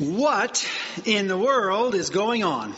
What in the world is going on?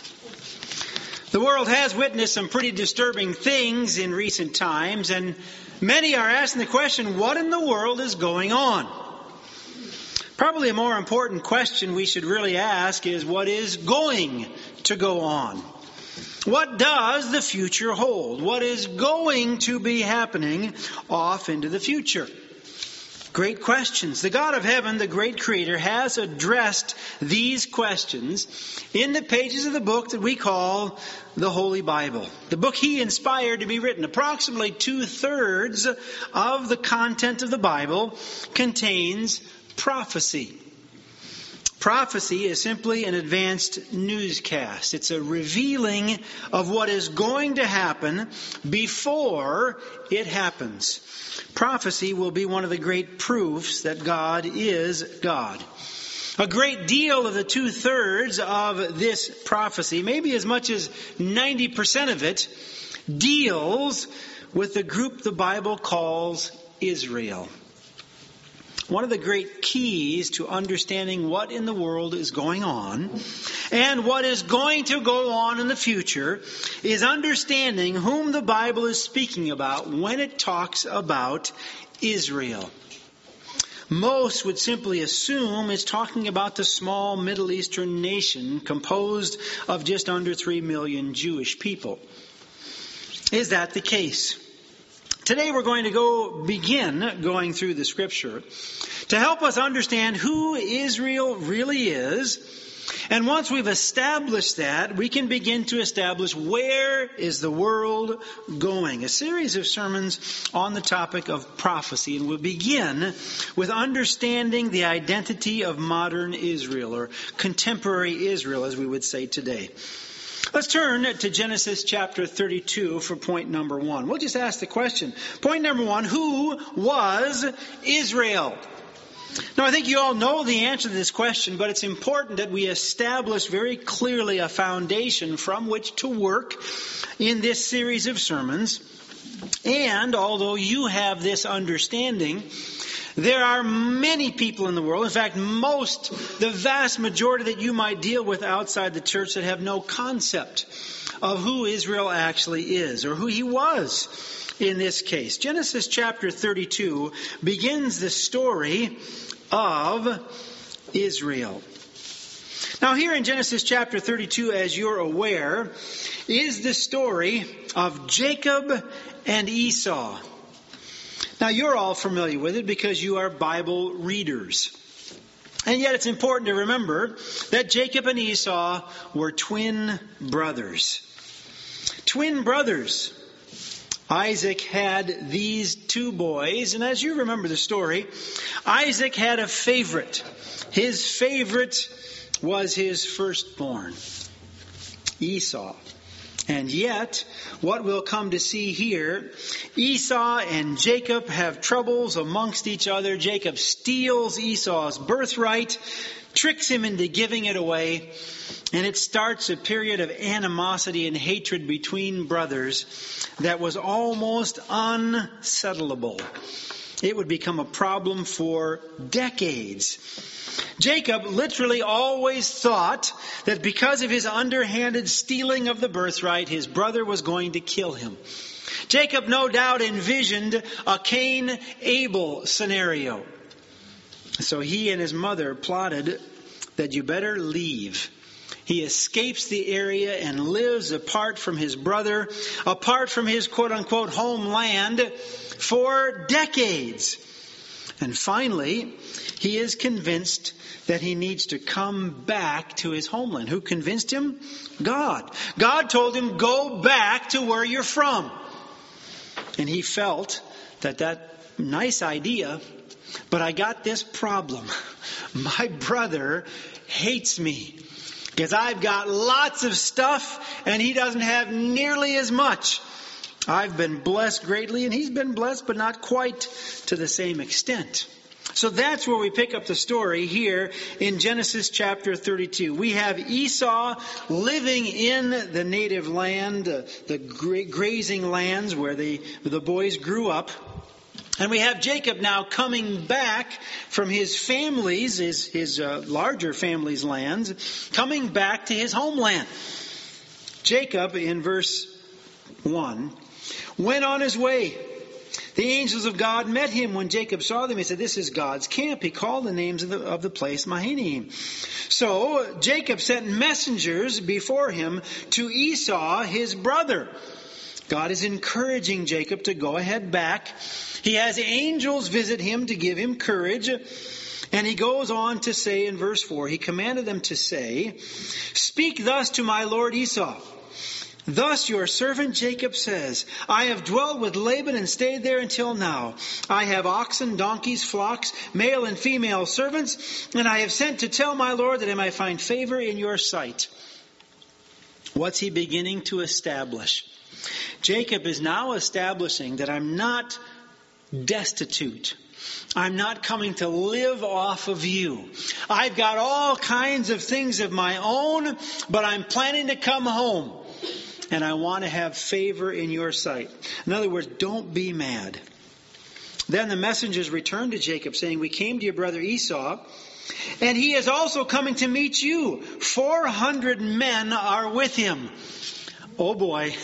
The world has witnessed some pretty disturbing things in recent times, and many are asking the question, what in the world is going on? Probably a more important question we should really ask is, what is going to go on? What does the future hold? What is going to be happening off into the future? Great questions. The God of heaven, the great creator, has addressed these questions in the pages of the book that we call the Holy Bible. The book he inspired to be written. Approximately 2/3 of the content of the Bible contains prophecy. Prophecy is simply an advanced newscast. It's a revealing of what is going to happen before it happens. Prophecy will be one of the great proofs that God is God. A great deal of the 2/3 of this prophecy, maybe as much as 90% of it, deals with the group the Bible calls Israel. One of the great keys to understanding what in the world is going on and what is going to go on in the future is understanding whom the Bible is speaking about when it talks about Israel. Most would simply assume it's talking about the small Middle Eastern nation composed of just under 3 million Jewish people. Is that the case? Today we're going to begin going through the scripture to help us understand who Israel really is. And once we've established that, we can begin to establish where is the world going. A series of sermons on the topic of prophecy. And we'll begin with understanding the identity of modern Israel, or contemporary Israel, as we would say today. Let's turn to Genesis chapter 32 for point number 1. We'll just ask the question. Point number 1, who was Israel? Now, I think you all know the answer to this question, but it's important that we establish very clearly a foundation from which to work in this series of sermons. And although you have this understanding, there are many people in the world, in fact, the vast majority that you might deal with outside the church, that have no concept of who Israel actually is, or who he was in this case. Genesis chapter 32 begins the story of Israel. Now here in Genesis chapter 32, as you're aware, is the story of Jacob and Esau. Now, you're all familiar with it because you are Bible readers. And yet it's important to remember that Jacob and Esau were twin brothers. Twin brothers. Isaac had these two boys, and as you remember the story, Isaac had a favorite. His favorite was his firstborn, Esau. And yet, what we'll come to see here, Esau and Jacob have troubles amongst each other. Jacob steals Esau's birthright, tricks him into giving it away, and it starts a period of animosity and hatred between brothers that was almost unsettlable. It would become a problem for decades. Jacob literally always thought that because of his underhanded stealing of the birthright, his brother was going to kill him. Jacob no doubt envisioned a Cain-Abel scenario. So he and his mother plotted that you better leave. He escapes the area and lives apart from his brother, apart from his quote-unquote homeland for decades. And finally, he is convinced that he needs to come back to his homeland. Who convinced him? God. God told him, go back to where you're from. And he felt that nice idea, but I got this problem. My brother hates me because I've got lots of stuff and he doesn't have nearly as much. I've been blessed greatly and he's been blessed, but not quite to the same extent. So that's where we pick up the story here in Genesis chapter 32. We have Esau living in the native land, the grazing lands where the boys grew up. And we have Jacob now coming back from his family's, his larger family's lands, coming back to his homeland. Jacob, in verse 1, went on his way. The angels of God met him when Jacob saw them. He said, "This is God's camp." He called the names of the place Mahanaim. So Jacob sent messengers before him to Esau, his brother. God is encouraging Jacob to go ahead back. He has angels visit him to give him courage. And he goes on to say in verse 4, he commanded them to say, "Speak thus to my lord Esau. Thus your servant Jacob says, I have dwelt with Laban and stayed there until now. I have oxen, donkeys, flocks, male and female servants, and I have sent to tell my Lord that I might find favor in your sight." What's he beginning to establish? Jacob is now establishing that I'm not destitute. I'm not coming to live off of you. I've got all kinds of things of my own, but I'm planning to come home. And I want to have favor in your sight. In other words, don't be mad. Then the messengers returned to Jacob, saying, "We came to your brother Esau, and he is also coming to meet you. 400 men are with him." Oh boy.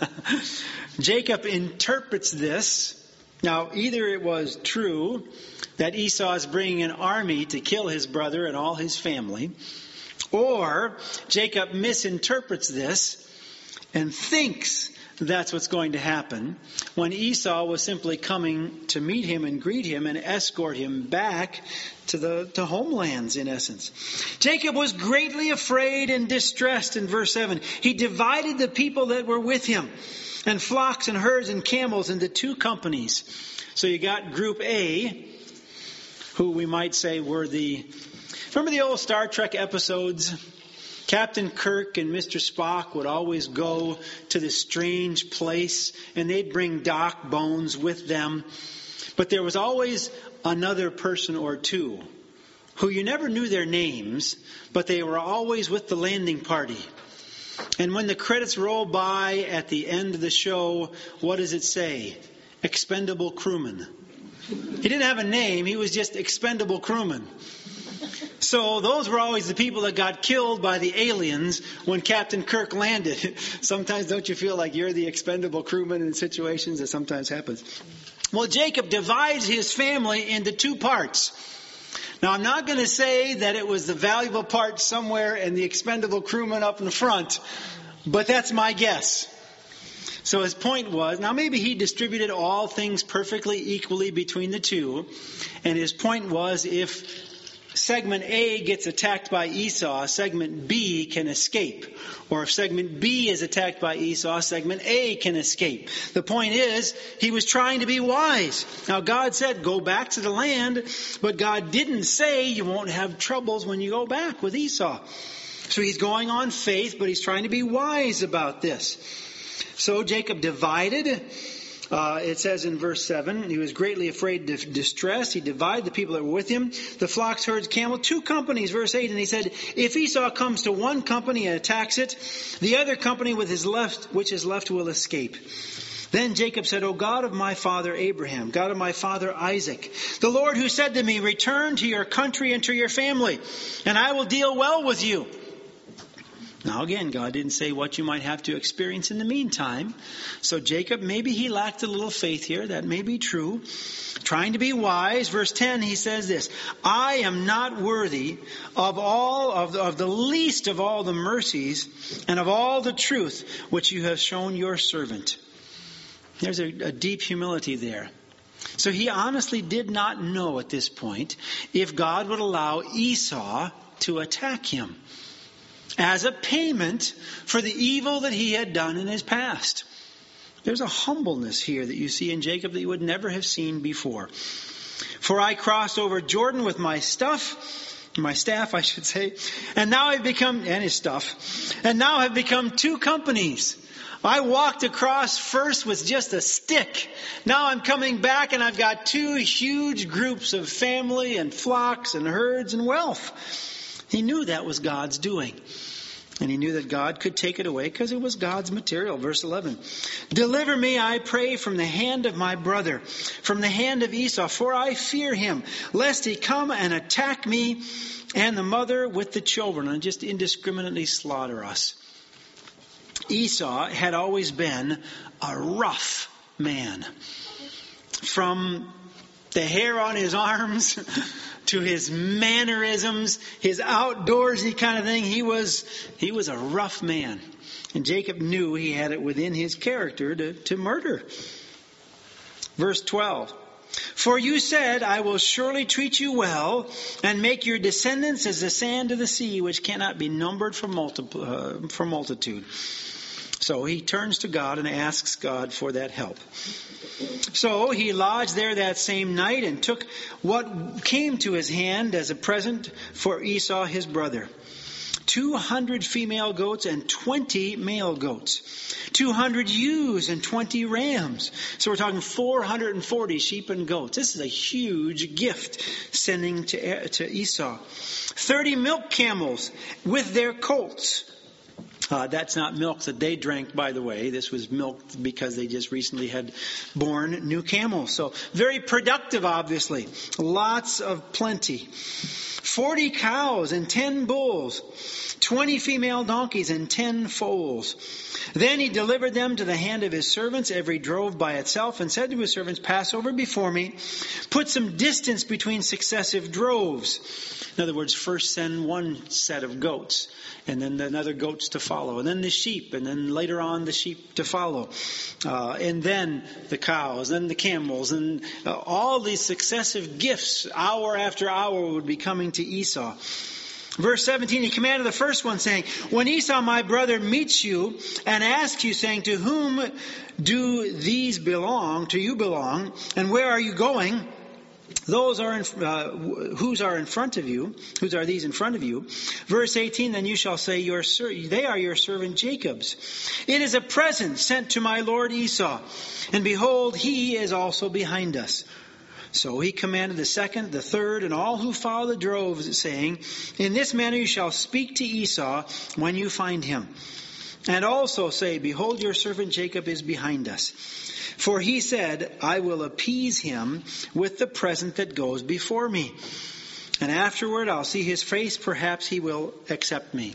Jacob interprets this. Now, either it was true that Esau is bringing an army to kill his brother and all his family, or Jacob misinterprets this and thinks that's what's going to happen, when Esau was simply coming to meet him and greet him and escort him back to homelands, in essence. Jacob was greatly afraid and distressed in verse 7. He divided the people that were with him, and flocks and herds and camels, into two companies. So you got Group A, who we might say were remember the old Star Trek episodes? Captain Kirk and Mr. Spock would always go to this strange place, and they'd bring Doc bones with them. But there was always another person or two who you never knew their names, but they were always with the landing party. And when the credits roll by at the end of the show, what does it say? Expendable crewman. He didn't have a name, he was just expendable crewman. So those were always the people that got killed by the aliens when Captain Kirk landed. Sometimes don't you feel like you're the expendable crewman in situations? That sometimes happens. Well, Jacob divides his family into two parts. Now, I'm not going to say that it was the valuable part somewhere and the expendable crewman up in the front, but that's my guess. So his point was, now maybe he distributed all things perfectly equally between the two, and his point was, if segment A gets attacked by Esau, segment B can escape. Or if segment B is attacked by Esau, segment A can escape. The point is, he was trying to be wise. Now God said, go back to the land, but God didn't say you won't have troubles when you go back with Esau. So he's going on faith, but he's trying to be wise about this. So Jacob divided. It says in verse 7, he was greatly afraid of distress. He divided the people that were with him, the flocks, herds, camel, two companies, verse 8. And he said, if Esau comes to one company and attacks it, the other company which is left will escape. Then Jacob said, O God of my father Abraham, God of my father Isaac, the Lord who said to me, return to your country and to your family, and I will deal well with you. Now again, God didn't say what you might have to experience in the meantime. So Jacob, maybe he lacked a little faith here. That may be true. Trying to be wise. Verse 10, he says this, I am not worthy of the least of all the mercies and of all the truth which you have shown your servant. There's a deep humility there. So he honestly did not know at this point if God would allow Esau to attack him as a payment for the evil that he had done in his past. There's a humbleness here that you see in Jacob that you would never have seen before. For I crossed over Jordan with my staff, and now I've become, and his stuff, and now have become two companies. I walked across first with just a stick. Now I'm coming back and I've got two huge groups of family and flocks and herds and wealth. He knew that was God's doing. And he knew that God could take it away because it was God's material. Verse 11. Deliver me, I pray, from the hand of my brother, from the hand of Esau, for I fear him, lest he come and attack me and the mother with the children and just indiscriminately slaughter us. Esau had always been a rough man. From the hair on his arms to his mannerisms, his outdoorsy kind of thing, he was a rough man. And Jacob knew he had it within his character to murder. Verse 12. For you said, I will surely treat you well and make your descendants as the sand of the sea, which cannot be numbered for multitude. So he turns to God and asks God for that help. So he lodged there that same night and took what came to his hand as a present for Esau his brother. 200 female goats and 20 male goats. 200 ewes and 20 rams. So we're talking 440 sheep and goats. This is a huge gift sending to Esau. 30 milk camels with their colts. That's not milk that they drank, by the way. This was milk because they just recently had born new camels. So very productive, obviously. Lots of plenty. 40 cows and 10 bulls. 20 female donkeys and 10 foals. Then he delivered them to the hand of his servants, every drove by itself, and said to his servants, pass over before me, put some distance between successive droves. In other words, first send one set of goats, and then another goats to follow, and then the sheep, and then later on the sheep to follow, and then the cows, then the camels, and all these successive gifts, hour after hour, would be coming to Esau. Verse 17, he commanded the first one, saying, when Esau my brother meets you and asks you, saying, to whom do these belong, to you belong, and where are you going? Those are whose are in front of you? Whose are these in front of you? Verse 18, then you shall say, they are your servant Jacob's. It is a present sent to my lord Esau, and behold, he is also behind us. So he commanded the second, the third, and all who follow the droves, saying, in this manner you shall speak to Esau when you find him. And also say, behold, your servant Jacob is behind us. For he said, I will appease him with the present that goes before me. And afterward I'll see his face, perhaps he will accept me.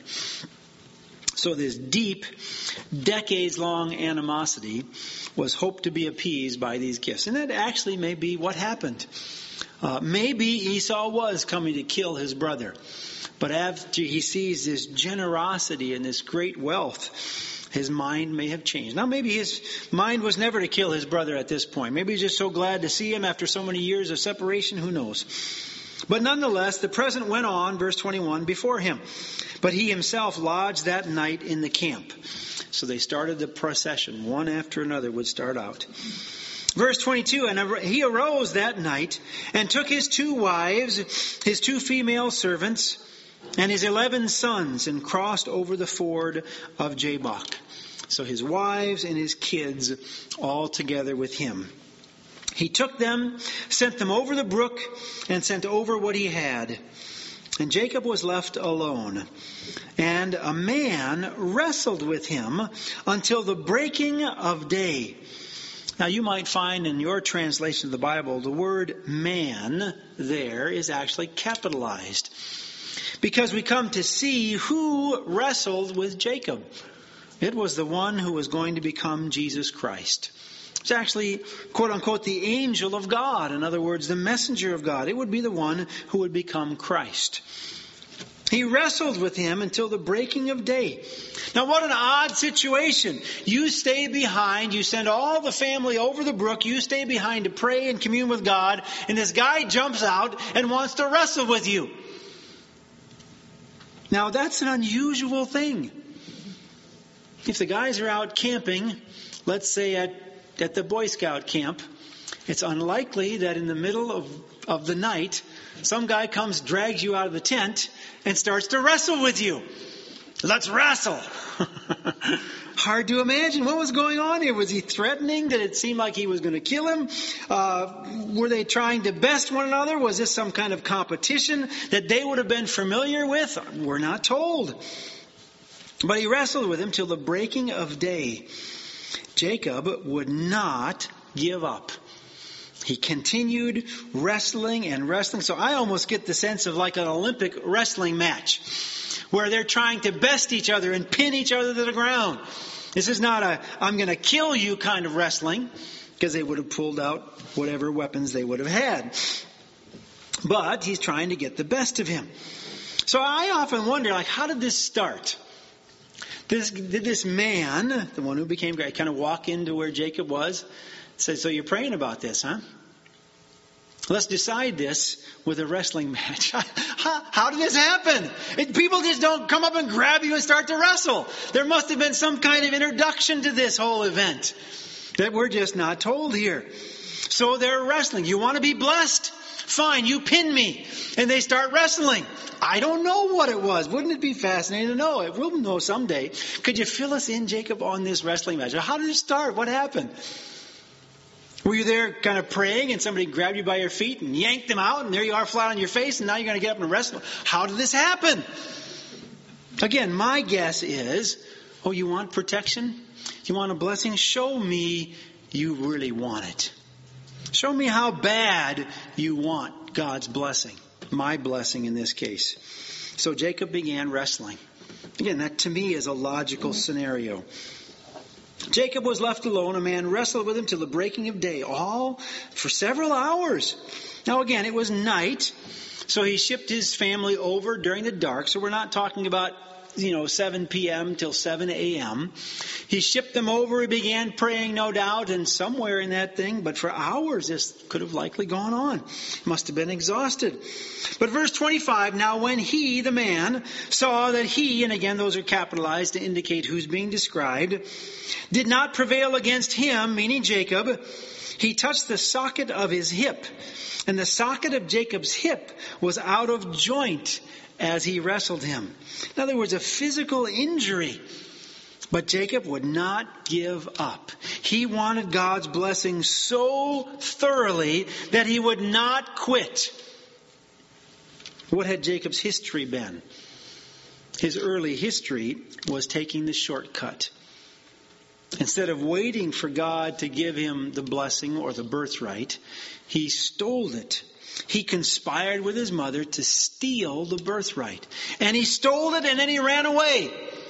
So this deep, decades-long animosity was hoped to be appeased by these gifts. And that actually may be what happened. Maybe Esau was coming to kill his brother. But after he sees this generosity and this great wealth, his mind may have changed. Now maybe his mind was never to kill his brother at this point. Maybe he's just so glad to see him after so many years of separation. Who knows? But nonetheless, the present went on, verse 21, before him. But he himself lodged that night in the camp. So they started the procession. One after another would start out. Verse 22, and he arose that night and took his 2 wives, his 2 female servants, and his 11 sons, and crossed over the ford of Jabbok. So his wives and his kids all together with him. He took them, sent them over the brook, and sent over what he had. And Jacob was left alone. And a man wrestled with him until the breaking of day. Now you might find in your translation of the Bible, the word man there is actually capitalized. Because we come to see who wrestled with Jacob. It was the one who was going to become Jesus Christ. It's actually, quote unquote, the angel of God. In other words, the messenger of God. It would be the one who would become Christ. He wrestled with him until the breaking of day. Now what an odd situation. You stay behind. You send all the family over the brook. You stay behind to pray and commune with God. And this guy jumps out and wants to wrestle with you. Now that's an unusual thing. If the guys are out camping, let's say at the Boy Scout camp, it's unlikely that in the middle of the night, some guy comes, drags you out of the tent, and starts to wrestle with you. Let's wrestle. Hard to imagine. What was going on here? Was he threatening? Did it seem like he was going to kill him? Were they trying to best one another? Was this some kind of competition that they would have been familiar with? We're not told. But he wrestled with him till the breaking of day. Jacob would not give up. He continued wrestling and wrestling. So I almost get the sense of like an Olympic wrestling match where they're trying to best each other and pin each other to the ground. This is not a I'm going to kill you kind of wrestling, because they would have pulled out whatever weapons they would have had. But he's trying to get the best of him. So I often wonder, like, how did this start? Did this man, the one who became great, kind of walk into where Jacob was? Said, so you're praying about this, huh? Let's decide this with a wrestling match. How did this happen? People just don't come up and grab you and start to wrestle. There must have been some kind of introduction to this whole event that we're just not told here. So they're wrestling. You want to be blessed? Fine, you pin me. And they start wrestling. I don't know what it was. Wouldn't it be fascinating to know? We'll know someday. Could you fill us in, Jacob, on this wrestling match? How did it start? What happened? Were you there kind of praying and somebody grabbed you by your feet and yanked them out and there you are flat on your face and now you're going to get up and wrestle? How did this happen? Again, my guess is, oh, you want protection? You want a blessing? Show me you really want it. Show me how bad you want God's blessing. My blessing in this case. So Jacob began wrestling. Again, that to me is a logical scenario. Jacob was left alone. A man wrestled with him till the breaking of day, all for several hours. Now again, it was night, so he shipped his family over during the dark. So we're not talking about 7 p.m. till 7 a.m. He shipped them over. He began praying, no doubt, and somewhere in that thing. But for hours, this could have likely gone on. Must have been exhausted. But verse 25, now when he, the man, saw that he, and again those are capitalized to indicate who's being described, did not prevail against him, meaning Jacob, he touched the socket of his hip. And the socket of Jacob's hip was out of joint as he wrestled him. In other words, a physical injury. But Jacob would not give up. He wanted God's blessing so thoroughly that he would not quit. What had Jacob's history been? His early history was taking the shortcut. Instead of waiting for God to give him the blessing or the birthright, he stole it. He conspired with his mother to steal the birthright. And he stole it and then he ran away.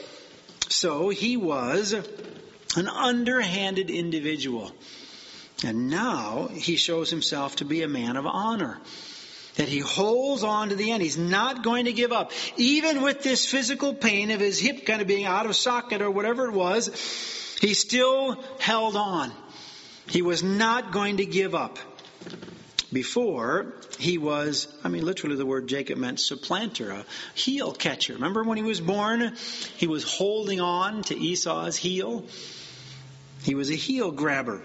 So he was an underhanded individual. And now he shows himself to be a man of honor. That he holds on to the end. He's not going to give up. Even with this physical pain of his hip kind of being out of socket or whatever it was, he still held on. He was not going to give up. Before, he was, literally the word Jacob meant supplanter, a heel catcher. Remember when he was born, he was holding on to Esau's heel? He was a heel grabber.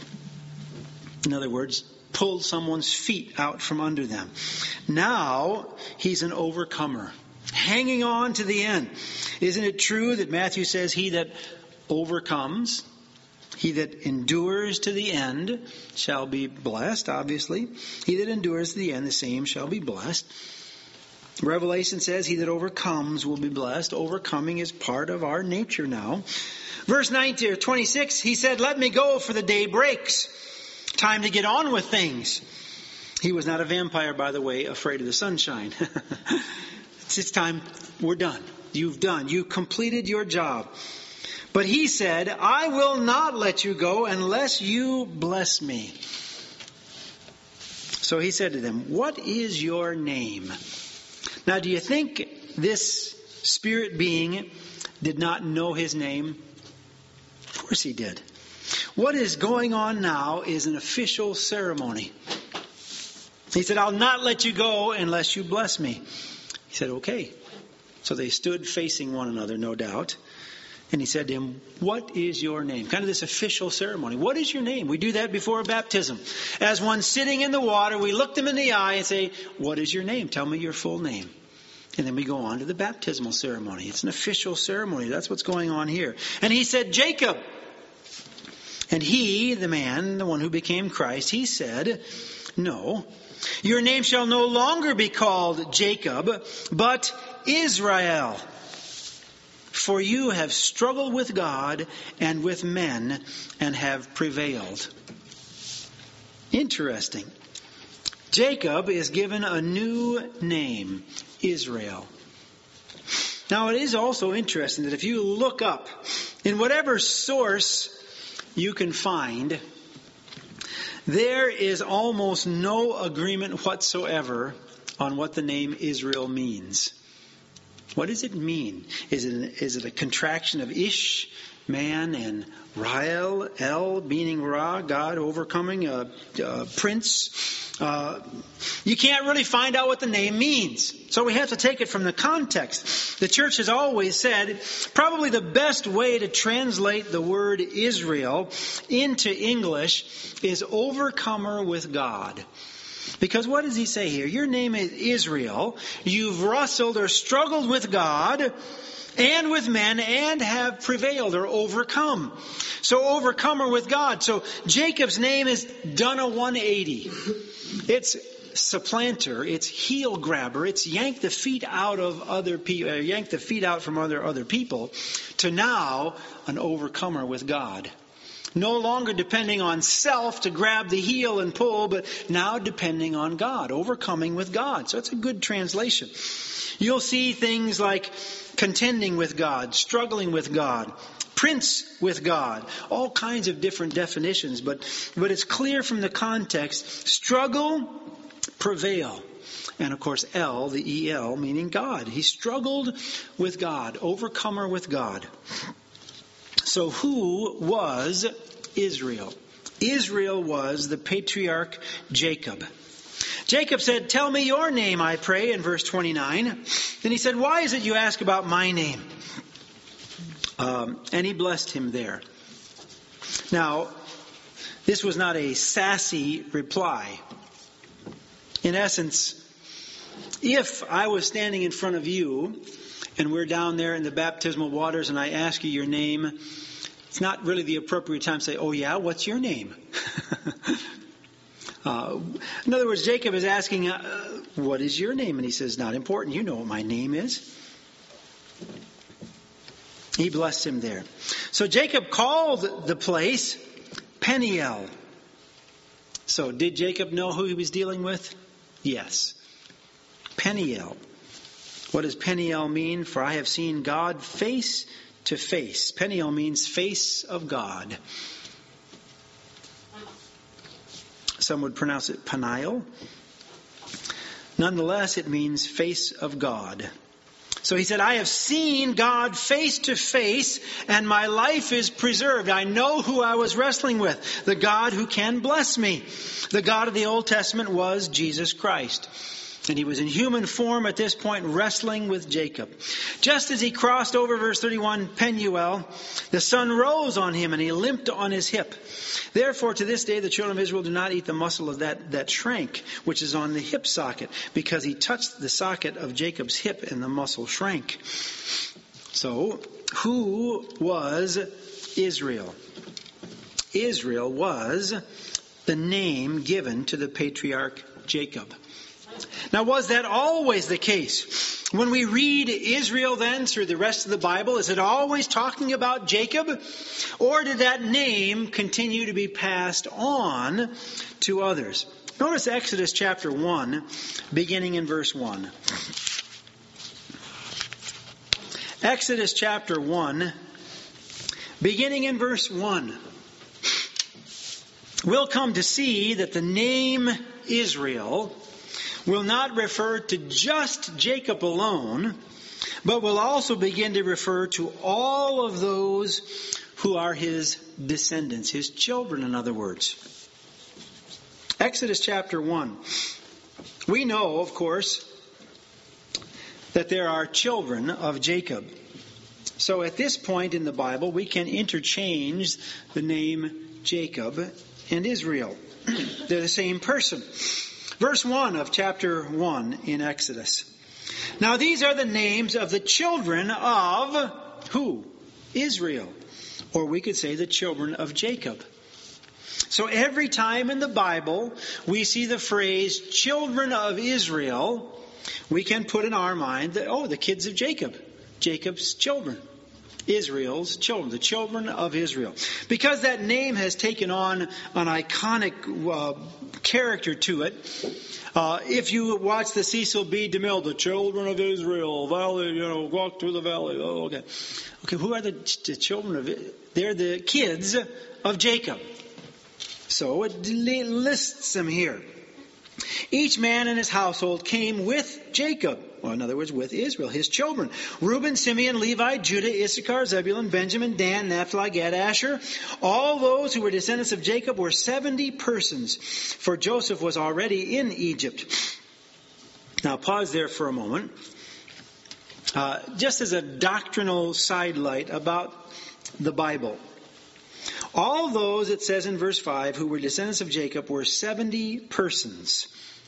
In other words, pulled someone's feet out from under them. Now, he's an overcomer, hanging on to the end. Isn't it true that Matthew says, he that overcomes, he that endures to the end shall be blessed, obviously. He that endures to the end, the same shall be blessed. Revelation says he that overcomes will be blessed. Overcoming is part of our nature now. Verse 19 or 26, he said, let me go, for the day breaks. Time to get on with things. He was not a vampire, by the way, afraid of the sunshine. It's time. We're done. You've completed your job. But he said, I will not let you go unless you bless me. So he said to them, what is your name? Now, do you think this spirit being did not know his name? Of course he did. What is going on now is an official ceremony. He said, I'll not let you go unless you bless me. He said, okay. So they stood facing one another, no doubt. And he said to him, what is your name? Kind of this official ceremony. What is your name? We do that before baptism. As one sitting in the water, we look them in the eye and say, what is your name? Tell me your full name. And then we go on to the baptismal ceremony. It's an official ceremony. That's what's going on here. And he said, Jacob. And he, the man, the one who became Christ, he said, no, your name shall no longer be called Jacob, but Israel. For you have struggled with God and with men and have prevailed. Interesting. Jacob is given a new name, Israel. Now it is also interesting that if you look up in whatever source you can find, there is almost no agreement whatsoever on what the name Israel means. What does it mean? Is it a contraction of Ish, man, and Rael, El, meaning Ra, God, overcoming, prince? You can't really find out what the name means. So we have to take it from the context. The church has always said probably the best way to translate the word Israel into English is overcomer with God. Because what does he say here? Your name is Israel. You've wrestled or struggled with God and with men and have prevailed or overcome. So overcomer with God. So Jacob's name is done a 180. It's supplanter. It's heel grabber. It's yank the feet out of other people, yank the feet out from other people to now an overcomer with God. No longer depending on self to grab the heel and pull, but now depending on God, overcoming with God. So it's a good translation. You'll see things like contending with God, struggling with God, prince with God, all kinds of different definitions. But it's clear from the context, struggle, prevail. And of course, El, the E-L, meaning God. He struggled with God, overcomer with God. So who was Israel? Israel was the patriarch Jacob. Jacob said, "Tell me your name, I pray," in verse 29. Then he said, "Why is it you ask about my name?" And he blessed him there. Now, this was not a sassy reply. In essence, if I was standing in front of you and we're down there in the baptismal waters and I ask you your name, it's not really the appropriate time to say, "Oh yeah, what's your name?" In other words, Jacob is asking, "What is your name?" And he says, "Not important. You know what my name is." He blessed him there. So Jacob called the place Peniel. So did Jacob know who he was dealing with? Yes. Peniel. What does Peniel mean? For I have seen God face to face. Peniel means face of God. Some would pronounce it Peniel. Nonetheless, it means face of God. So he said, I have seen God face to face, and my life is preserved. I know who I was wrestling with, the God who can bless me. The God of the Old Testament was Jesus Christ. And he was in human form at this point, wrestling with Jacob. Just as he crossed over, verse 31, Penuel, the sun rose on him and he limped on his hip. Therefore, to this day, the children of Israel do not eat the muscle of that shrank, which is on the hip socket, because he touched the socket of Jacob's hip and the muscle shrank. So, who was Israel? Israel was the name given to the patriarch Jacob. Now, was that always the case? When we read Israel then through the rest of the Bible, is it always talking about Jacob? Or did that name continue to be passed on to others? Notice Exodus chapter 1, beginning in verse 1. Exodus chapter 1, beginning in verse 1. We'll come to see that the name Israel will not refer to just Jacob alone, but will also begin to refer to all of those who are his descendants, his children, in other words. Exodus chapter 1. We know, of course, that there are children of Jacob. So at this point in the Bible, we can interchange the name Jacob and Israel. They're the same person. Verse 1 of chapter 1 in Exodus. Now these are the names of the children of who? Israel. Or we could say the children of Jacob. So every time in the Bible we see the phrase children of Israel, we can put in our mind that, the kids of Jacob. Jacob's children. Israel's children, the children of Israel. Because that name has taken on an iconic character to it, if you watch the Cecil B. DeMille, the children of Israel, valley, walk through the valley. Oh, okay. Okay, who are the children of Israel? They're the kids of Jacob. So it lists them here. Each man in his household came with Jacob. Well, in other words, with Israel, his children. Reuben, Simeon, Levi, Judah, Issachar, Zebulun, Benjamin, Dan, Naphtali, Gad, Asher. All those who were descendants of Jacob were 70 persons, for Joseph was already in Egypt. Now pause there for a moment. Just as a doctrinal sidelight about the Bible. All those, it says in verse 5, who were descendants of Jacob were 70 persons.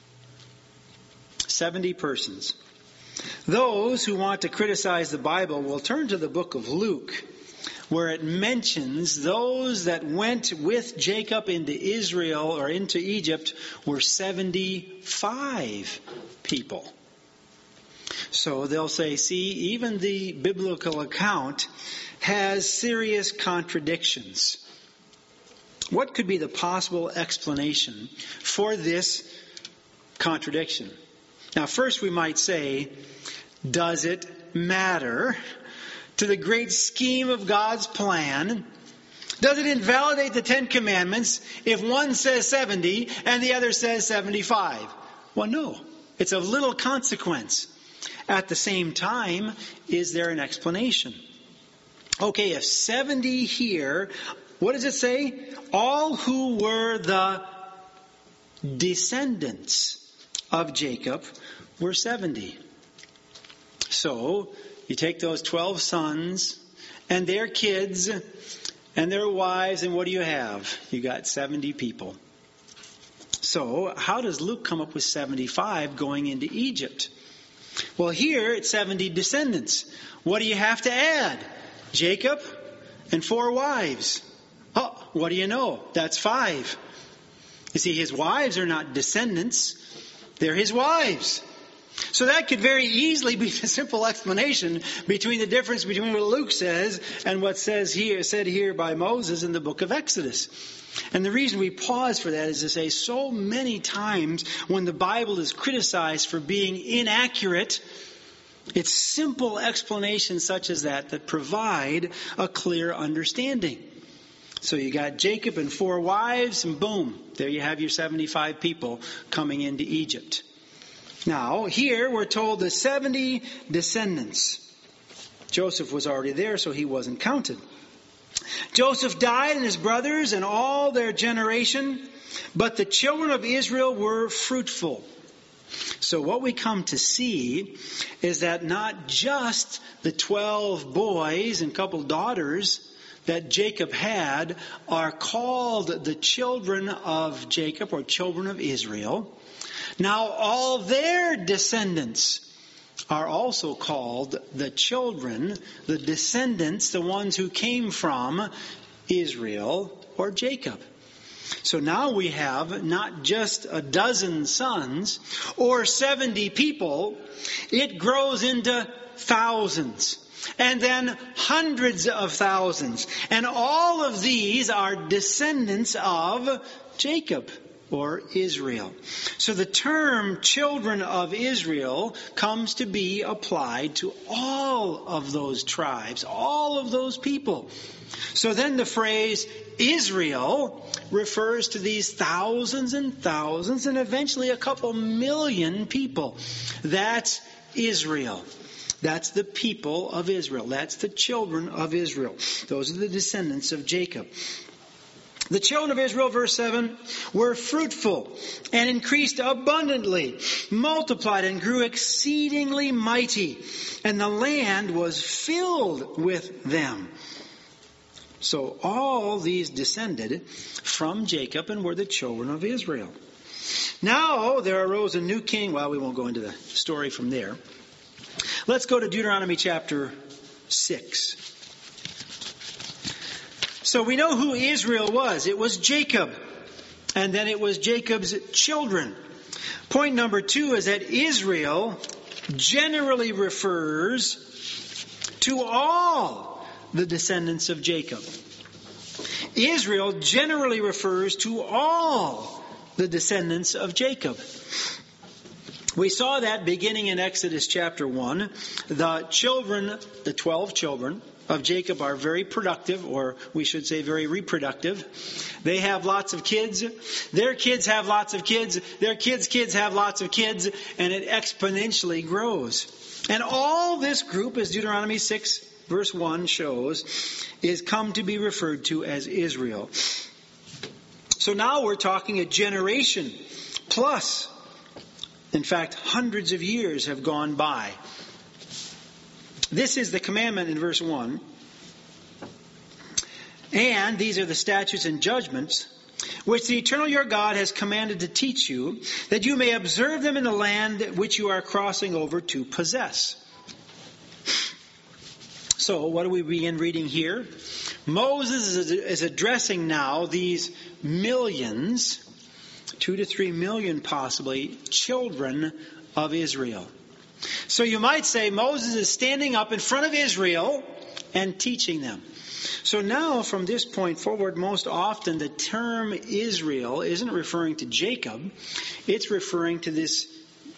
70 persons. Those who want to criticize the Bible will turn to the book of Luke, where it mentions those that went with Jacob into Israel or into Egypt were 75 people. So they'll say, see, even the biblical account has serious contradictions. What could be the possible explanation for this contradiction? Now, first we might say, does it matter to the great scheme of God's plan? Does it invalidate the 10 Commandments if one says 70 and the other says 75? Well, no. It's of little consequence. At the same time, is there an explanation? Okay, if 70 here, what does it say? All who were the descendants of Jacob were 70. So, you take those 12 sons and their kids and their wives, and what do you have? You got 70 people. So, how does Luke come up with 75 going into Egypt? Well, here it's 70 descendants. What do you have to add? Jacob and 4 wives. Oh, what do you know? That's 5. You see, his wives are not descendants. They're his wives. So that could very easily be the simple explanation between the difference between what Luke says and what's said here by Moses in the book of Exodus. And the reason we pause for that is to say so many times when the Bible is criticized for being inaccurate, it's simple explanations such as that provide a clear understanding. So you got Jacob and 4 wives, and boom, there you have your 75 people coming into Egypt. Now, here we're told the 70 descendants. Joseph was already there, so he wasn't counted. Joseph died and his brothers and all their generation, but the children of Israel were fruitful. So what we come to see is that not just the 12 boys and couple daughters that Jacob had are called the children of Jacob or children of Israel. Now all their descendants are also called the children, the descendants, the ones who came from Israel or Jacob. So now we have not just a dozen sons or 70 people, it grows into thousands. And then hundreds of thousands. And all of these are descendants of Jacob or Israel. So the term children of Israel comes to be applied to all of those tribes, all of those people. So then the phrase Israel refers to these thousands and thousands and eventually a couple million people. That's Israel. That's the people of Israel. That's the children of Israel. Those are the descendants of Jacob. The children of Israel, verse 7, were fruitful and increased abundantly, multiplied and grew exceedingly mighty, and the land was filled with them. So all these descended from Jacob and were the children of Israel. Now there arose a new king. Well, we won't go into the story from there. Let's go to Deuteronomy chapter 6. So we know who Israel was. It was Jacob. And then it was Jacob's children. Point number 2 is that Israel generally refers to all the descendants of Jacob. Israel generally refers to all the descendants of Jacob. We saw that beginning in Exodus chapter 1. The 12 children of Jacob are very productive, or we should say very reproductive. They have lots of kids. Their kids have lots of kids. Their kids' have lots of kids. And it exponentially grows. And all this group, as Deuteronomy 6 verse 1 shows, is come to be referred to as Israel. So now we're talking a generation plus. In fact, hundreds of years have gone by. This is the commandment in verse 1. And these are the statutes and judgments which the eternal your God has commanded to teach you, that you may observe them in the land which you are crossing over to possess. So, what do we begin reading here? Moses is addressing now these millions, 2 to 3 million possibly, children of Israel. So you might say Moses is standing up in front of Israel and teaching them. So now from this point forward, most often the term Israel isn't referring to Jacob. It's referring to this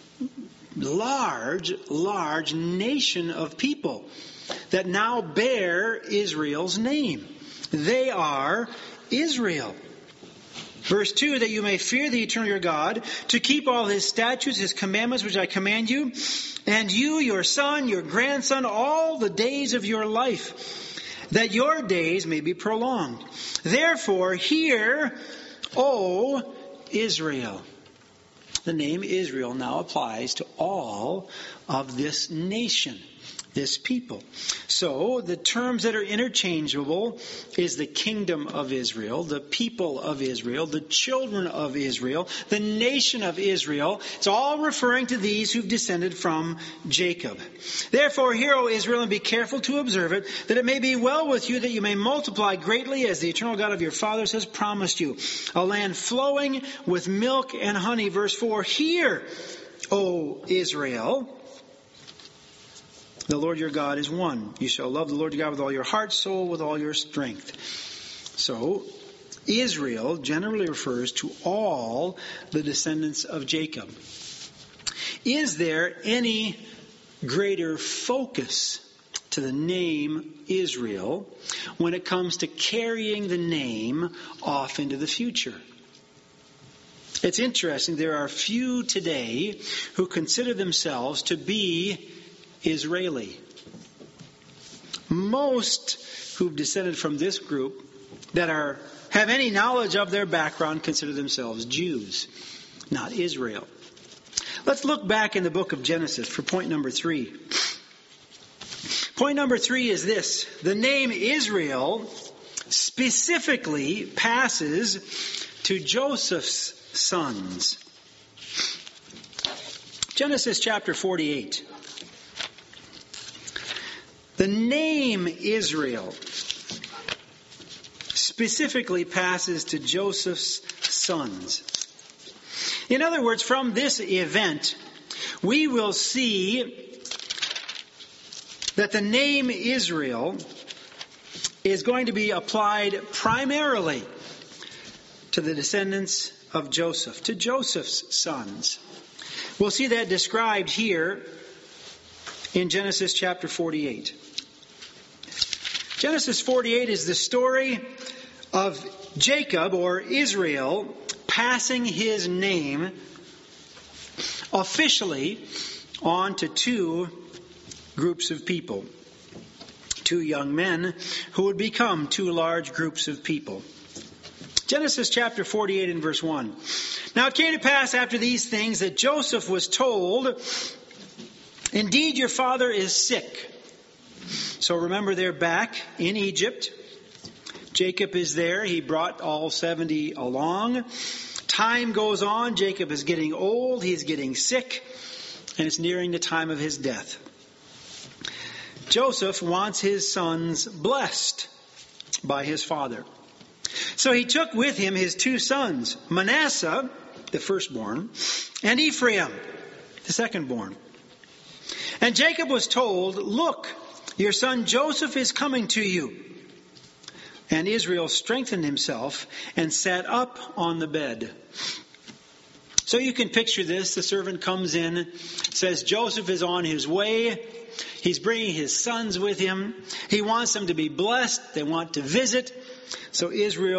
large nation of people that now bear Israel's name. They are Israel. Verse 2, that you may fear the eternal your God, to keep all his statutes, his commandments, which I command you, and you, your son, your grandson, all the days of your life, that your days may be prolonged. Therefore, hear, O Israel. The name Israel now applies to all of this nation, this people. So the terms that are interchangeable is the kingdom of Israel, the people of Israel, the children of Israel, the nation of Israel. It's all referring to these who've descended from Jacob. Therefore, hear, O Israel, and be careful to observe it, that it may be well with you, that you may multiply greatly, as the eternal God of your fathers has promised you. A land flowing with milk and honey. Verse 4, hear, O Israel, the Lord your God is one. You shall love the Lord your God with all your heart, soul, with all your strength. So, Israel generally refers to all the descendants of Jacob. Is there any greater focus to the name Israel when it comes to carrying the name off into the future? It's interesting. There are few today who consider themselves to be Israeli. Most who've descended from this group that have any knowledge of their background consider themselves Jews, not Israel. Let's look back in the book of Genesis for point number 3. Point number 3 is this. The name Israel specifically passes to Joseph's sons. Genesis chapter 48. The name Israel specifically passes to Joseph's sons. In other words, from this event, we will see that the name Israel is going to be applied primarily to the descendants of Joseph, to Joseph's sons. We'll see that described here in Genesis chapter 48. Genesis 48 is the story of Jacob, or Israel, passing his name officially on to 2 groups of people. 2 young men who would become 2 large groups of people. Genesis chapter 48 and verse 1. Now it came to pass after these things that Joseph was told, indeed your father is sick. So remember, they're back in Egypt. Jacob is there. He brought all 70 along. Time goes on. Jacob is getting old. He's getting sick. And it's nearing the time of his death. Joseph wants his sons blessed by his father. So he took with him his 2 sons, Manasseh, the firstborn, and Ephraim, the secondborn. And Jacob was told, look, Your son Joseph is coming to you." And Israel strengthened himself and sat up on the bed. So you can picture this. The servant comes in, says Joseph is on his way. He's bringing his sons with him. He wants them to be blessed. They want to visit. So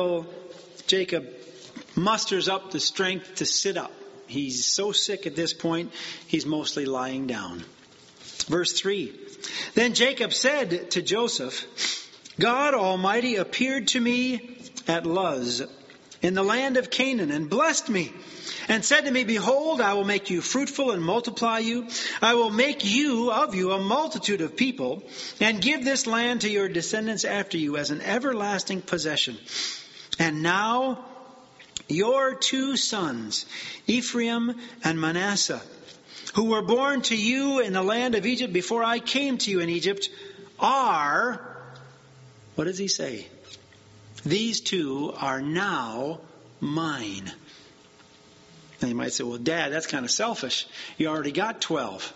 Jacob musters up the strength to sit up. He's so sick at this point, he's mostly lying down. Verse 3. Then Jacob said to Joseph, "God Almighty appeared to me at Luz in the land of Canaan and blessed me and said to me, 'Behold, I will make you fruitful and multiply you. I will make of you a multitude of people and give this land to your descendants after you as an everlasting possession.' And now your 2 sons, Ephraim and Manasseh, who were born to you in the land of Egypt before I came to you in Egypt, are," what does he say? "These 2 are now mine." Now you might say, "Well, Dad, that's kind of selfish. You already got 12.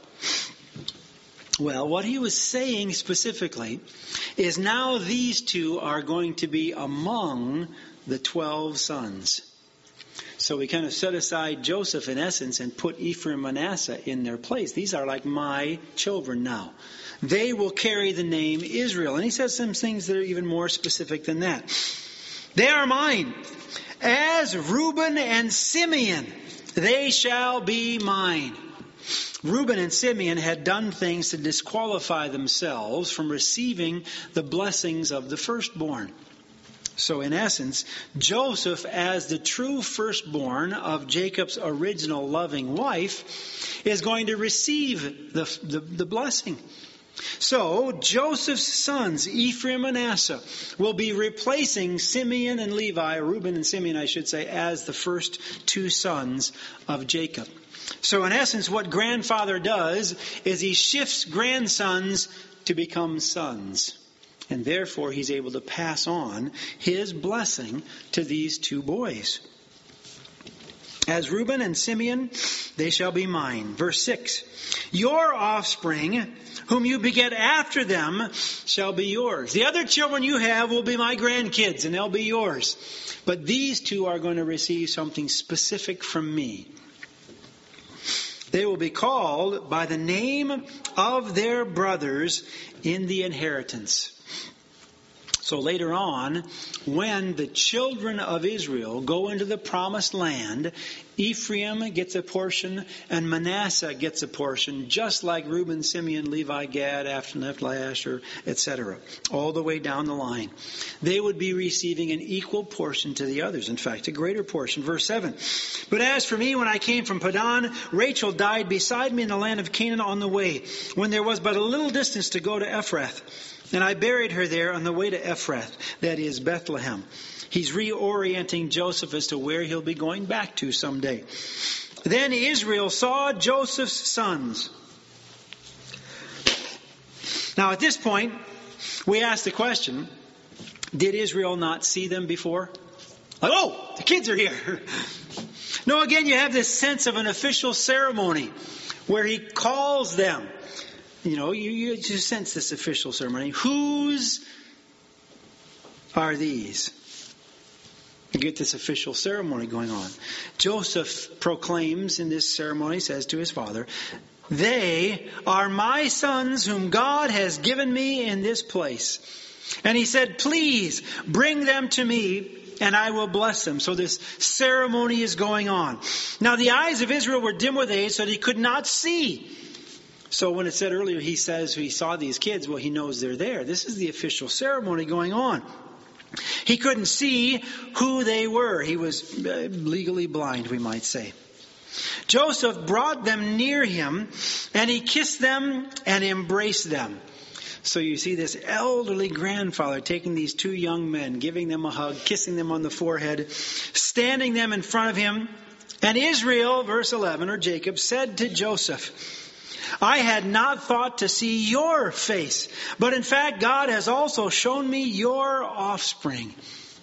Well, what he was saying specifically is now these 2 are going to be among the 12 sons. So we kind of set aside Joseph in essence and put Ephraim and Manasseh in their place. These are like my children now. They will carry the name Israel. And he says some things that are even more specific than that. They are mine. As Reuben and Simeon, they shall be mine. Reuben and Simeon had done things to disqualify themselves from receiving the blessings of the firstborn. So in essence, Joseph, as the true firstborn of Jacob's original loving wife, is going to receive the blessing. So Joseph's sons, Ephraim and Manasseh, will be replacing Simeon and Levi, Reuben and Simeon, I should say, as the first 2 sons of Jacob. So in essence, what grandfather does is he shifts grandsons to become sons. And therefore, he's able to pass on his blessing to these 2 boys. As Reuben and Simeon, they shall be mine. Verse 6. Your offspring, whom you beget after them, shall be yours. The other children you have will be my grandkids, and they'll be yours. But these 2 are going to receive something specific from me. They will be called by the name of their brothers in the inheritance. So later on, when the children of Israel go into the promised land, Ephraim gets a portion and Manasseh gets a portion, just like Reuben, Simeon, Levi, Gad, Naphtali, Asher, etc. All the way down the line. They would be receiving an equal portion to the others. In fact, a greater portion. Verse 7. But as for me, when I came from Padan, Rachel died beside me in the land of Canaan on the way, when there was but a little distance to go to Ephrath. And I buried her there on the way to Ephrath, that is Bethlehem. He's reorienting Joseph as to where he'll be going back to someday. Then Israel saw Joseph's sons. Now at this point, we ask the question, did Israel not see them before? Like, oh, the kids are here. No, again, you have this sense of an official ceremony where he calls them. You know, you just sense this official ceremony. Whose are these? You get this official ceremony going on. Joseph proclaims in this ceremony, says to his father, they are my sons whom God has given me in this place. And he said, please bring them to me and I will bless them. So this ceremony is going on. Now the eyes of Israel were dim with age, so that he could not see. So when it said earlier, he says he saw these kids, well, he knows they're there. This is the official ceremony going on. He couldn't see who they were. He was legally blind, we might say. Joseph brought them near him, and he kissed them and embraced them. So you see this elderly grandfather taking these 2 young men, giving them a hug, kissing them on the forehead, standing them in front of him. And Israel, verse 11, or Jacob, said to Joseph, I had not thought to see your face, but in fact God has also shown me your offspring.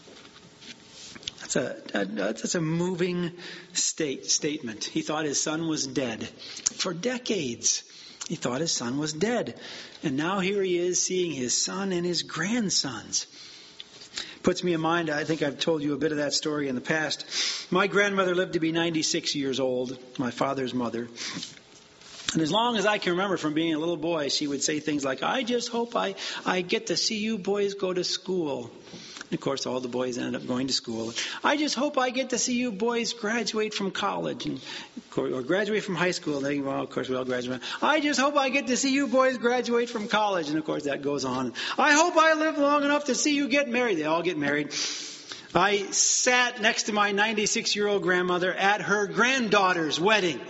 That's a moving statement. He thought his son was dead for decades. He thought his son was dead. And now here he is seeing his son and his grandsons. Puts me in mind, I think I've told you a bit of that story in the past. My grandmother lived to be 96 years old, my father's mother. And as long as I can remember from being a little boy, she would say things like, I just hope I get to see you boys go to school. And of course, all the boys ended up going to school. I just hope I get to see you boys graduate from college or graduate from high school. And well, of course, we all graduate. I just hope I get to see you boys graduate from college. And of course, that goes on. I hope I live long enough to see you get married. They all get married. I sat next to my 96-year-old grandmother at her granddaughter's wedding.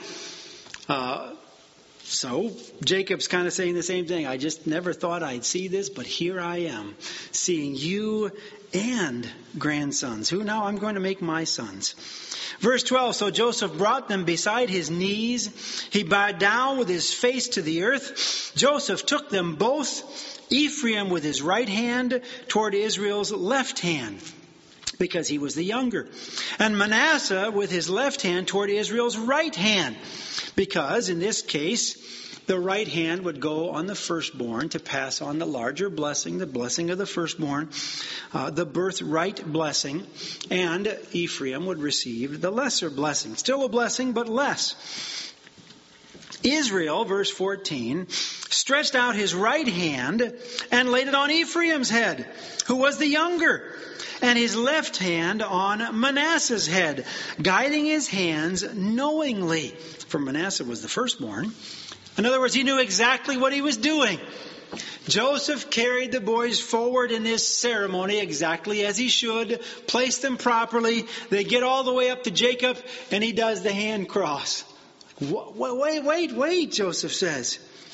So Jacob's kind of saying the same thing. I just never thought I'd see this, but here I am, seeing you and grandsons, who now I'm going to make my sons. Verse 12, so Joseph brought them beside his knees. He bowed down with his face to the earth. Joseph took them both, Ephraim with his right hand toward Israel's left hand, because he was the younger, and Manasseh with his left hand toward Israel's right hand, because in this case, the right hand would go on the firstborn to pass on the larger blessing, the blessing of the firstborn, the birthright blessing, and Ephraim would receive the lesser blessing. Still a blessing, but less. Israel, verse 14, stretched out his right hand and laid it on Ephraim's head, who was the younger, and his left hand on Manasseh's head, guiding his hands knowingly. For Manasseh was the firstborn. In other words, he knew exactly what he was doing. Joseph carried the boys forward in this ceremony exactly as he should, placed them properly. They get all the way up to Jacob, and he does the hand cross. Wait, Joseph says.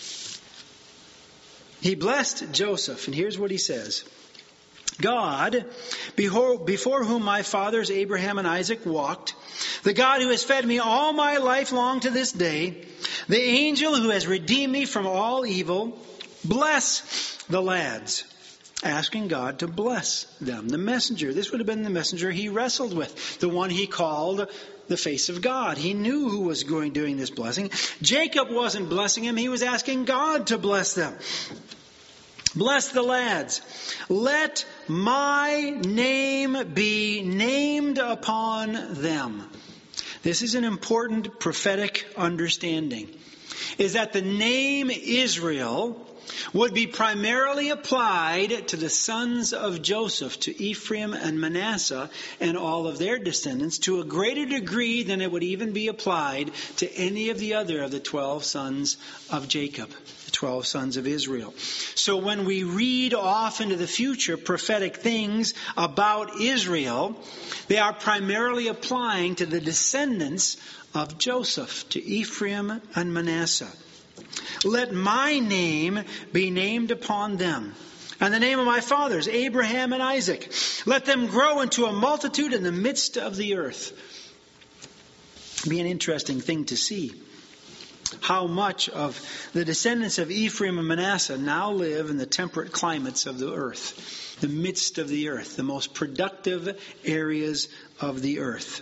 He blessed Joseph, and here's what he says. God, before whom my fathers Abraham and Isaac walked, the God who has fed me all my life long to this day, the angel who has redeemed me from all evil, bless the lads. Asking God to bless them. The messenger, this would have been the messenger he wrestled with, the one he called the face of God. He knew who was doing this blessing. Jacob wasn't blessing him, he was asking God to bless them. Bless the lads. Let my name be named upon them. This is an important prophetic understanding. Is that the name Israel would be primarily applied to the sons of Joseph, to Ephraim and Manasseh and all of their descendants, to a greater degree than it would even be applied to any of the other of the 12 sons of Jacob, the 12 sons of Israel. So when we read off into the future prophetic things about Israel, they are primarily applying to the descendants of Joseph, to Ephraim and Manasseh. Let my name be named upon them, and the name of my fathers, Abraham and Isaac. Let them grow into a multitude in the midst of the earth. It'd be an interesting thing to see how much of the descendants of Ephraim and Manasseh now live in the temperate climates of the earth, the midst of the earth, the most productive areas of the earth.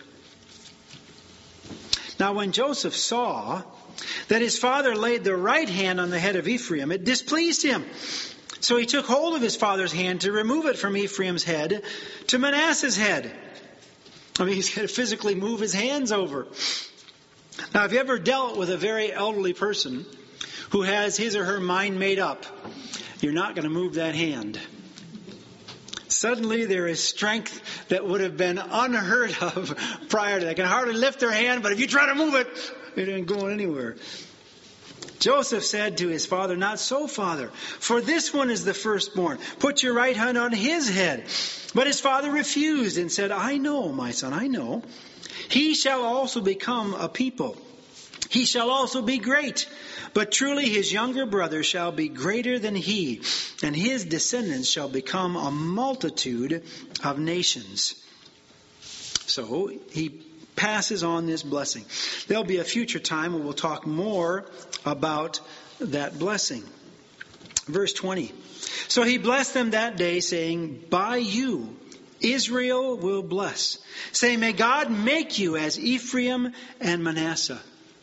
Now, when Joseph saw that his father laid the right hand on the head of Ephraim, it displeased him. So he took hold of his father's hand to remove it from Ephraim's head to Manasseh's head. I mean, he's going to physically move his hands over. Now, have you ever dealt with a very elderly person who has his or her mind made up? You're not going to move that hand. Suddenly there is strength that would have been unheard of prior to that. They can hardly lift their hand, but if you try to move it, it ain't going anywhere. Joseph said to his father, "Not so, father, for this one is the firstborn. Put your right hand on his head." But his father refused and said, "I know, my son, I know. He shall also become a people. He shall also be great. But truly his younger brother shall be greater than he, and his descendants shall become a multitude of nations." So he passes on this blessing. There'll be a future time when we'll talk more about that blessing. Verse 20. So he blessed them that day, saying, "By you Israel will bless. Say, may God make you as Ephraim and Manasseh."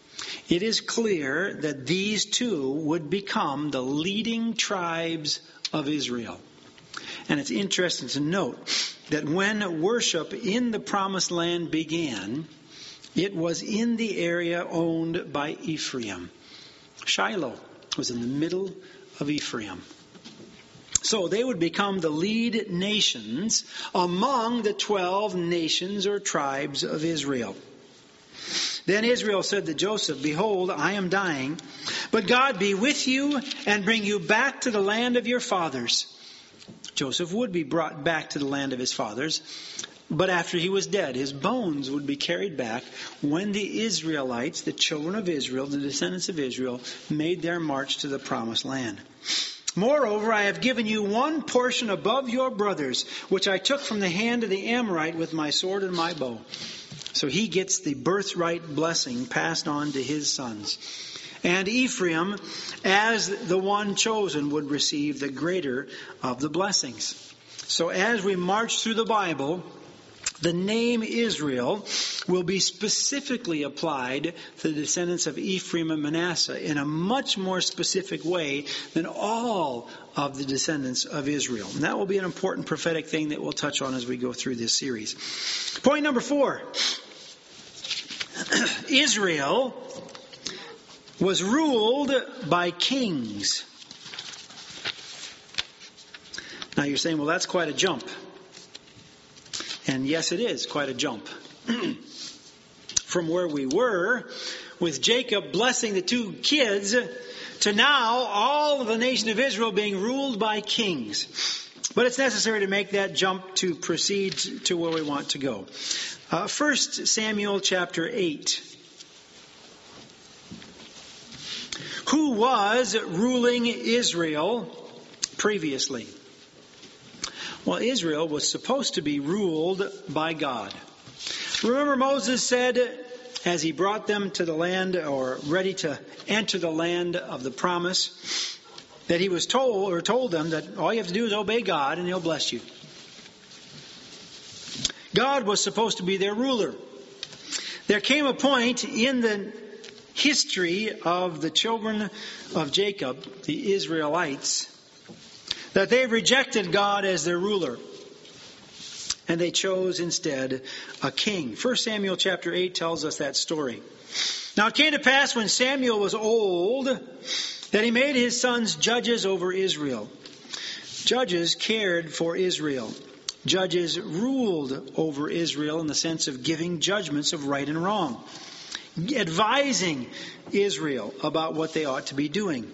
it is clear that these two would become the leading tribes of Israel. And it's interesting to note that when worship in the Promised Land began, it was in the area owned by Ephraim. Shiloh was in the middle of Ephraim. So they would become the lead nations among the 12 nations or tribes of Israel. Then Israel said to Joseph, "Behold, I am dying, but God be with you and bring you back to the land of your fathers." Joseph would be brought back to the land of his fathers, but after he was dead, his bones would be carried back when the Israelites, the children of Israel, the descendants of Israel, made their march to the Promised Land. "Moreover, I have given you one portion above your brothers, which I took from the hand of the Amorite with my sword and my bow." So he gets the birthright blessing passed on to his sons. And Ephraim, as the one chosen, would receive the greater of the blessings. So as we march through the Bible, the name Israel will be specifically applied to the descendants of Ephraim and Manasseh in a much more specific way than all of the descendants of Israel. And that will be an important prophetic thing that we'll touch on as we go through this series. Point number 4. Israel was ruled by kings. Now you're saying, well, that's quite a jump. And yes, it is quite a jump. From where we were with Jacob blessing the two kids to now all of the nation of Israel being ruled by kings. But it's necessary to make that jump to proceed to where we want to go. 1 Samuel chapter 8. Who was ruling Israel previously? Well, Israel was supposed to be ruled by God. Remember, Moses said, as he brought them to the land, or ready to enter the land of the promise, that he was told them that all you have to do is obey God and He'll bless you. God was supposed to be their ruler. There came a point in the history of the children of Jacob, the Israelites, that they rejected God as their ruler. And they chose instead a king. 1 Samuel chapter 8 tells us that story. Now it came to pass when Samuel was old that he made his sons judges over Israel. Judges cared for Israel. Judges ruled over Israel in the sense of giving judgments of right and wrong, advising Israel about what they ought to be doing.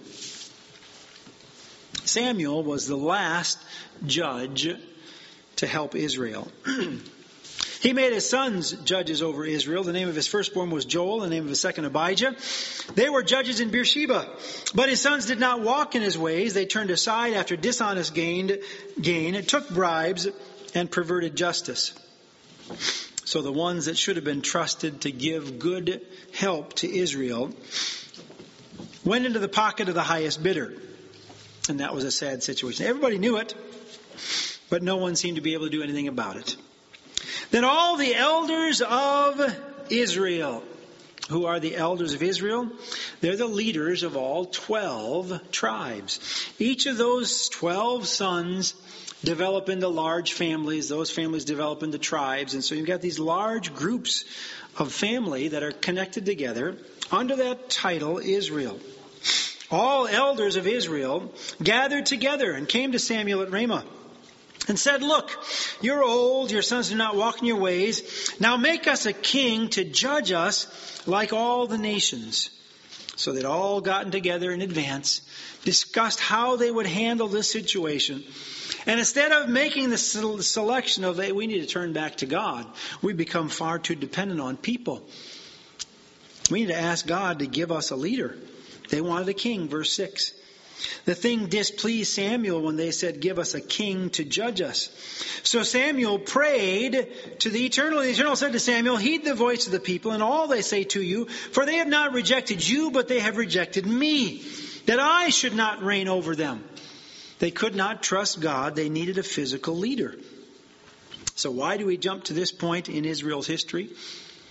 Samuel was the last judge to help Israel. He made his sons judges over Israel. The name of his firstborn was Joel, the name of his second Abijah. They were judges in Beersheba. But his sons did not walk in his ways. They turned aside after dishonest gain, took bribes, and perverted justice. So the ones that should have been trusted to give good help to Israel went into the pocket of the highest bidder. And that was a sad situation. Everybody knew it, but no one seemed to be able to do anything about it. Then all the elders of Israel. Who are the elders of Israel? They're the leaders of all 12 tribes. Each of those 12 sons develop into large families. Those families develop into tribes. And so you've got these large groups of family that are connected together under that title, Israel. All elders of Israel gathered together and came to Samuel at Ramah and said, "Look, you're old, your sons do not walk in your ways. Now make us a king to judge us like all the nations." So they'd all gotten together in advance, discussed how they would handle this situation. And instead of making the selection of, hey, we need to turn back to God, we become far too dependent on people. We need to ask God to give us a leader. They wanted a king, verse 6. The thing displeased Samuel when they said, "Give us a king to judge us." So Samuel prayed to the Eternal. The Eternal said to Samuel, "Heed the voice of the people and all they say to you, for they have not rejected you, but they have rejected me, that I should not reign over them." They could not trust God. They needed a physical leader. So why do we jump to this point in Israel's history?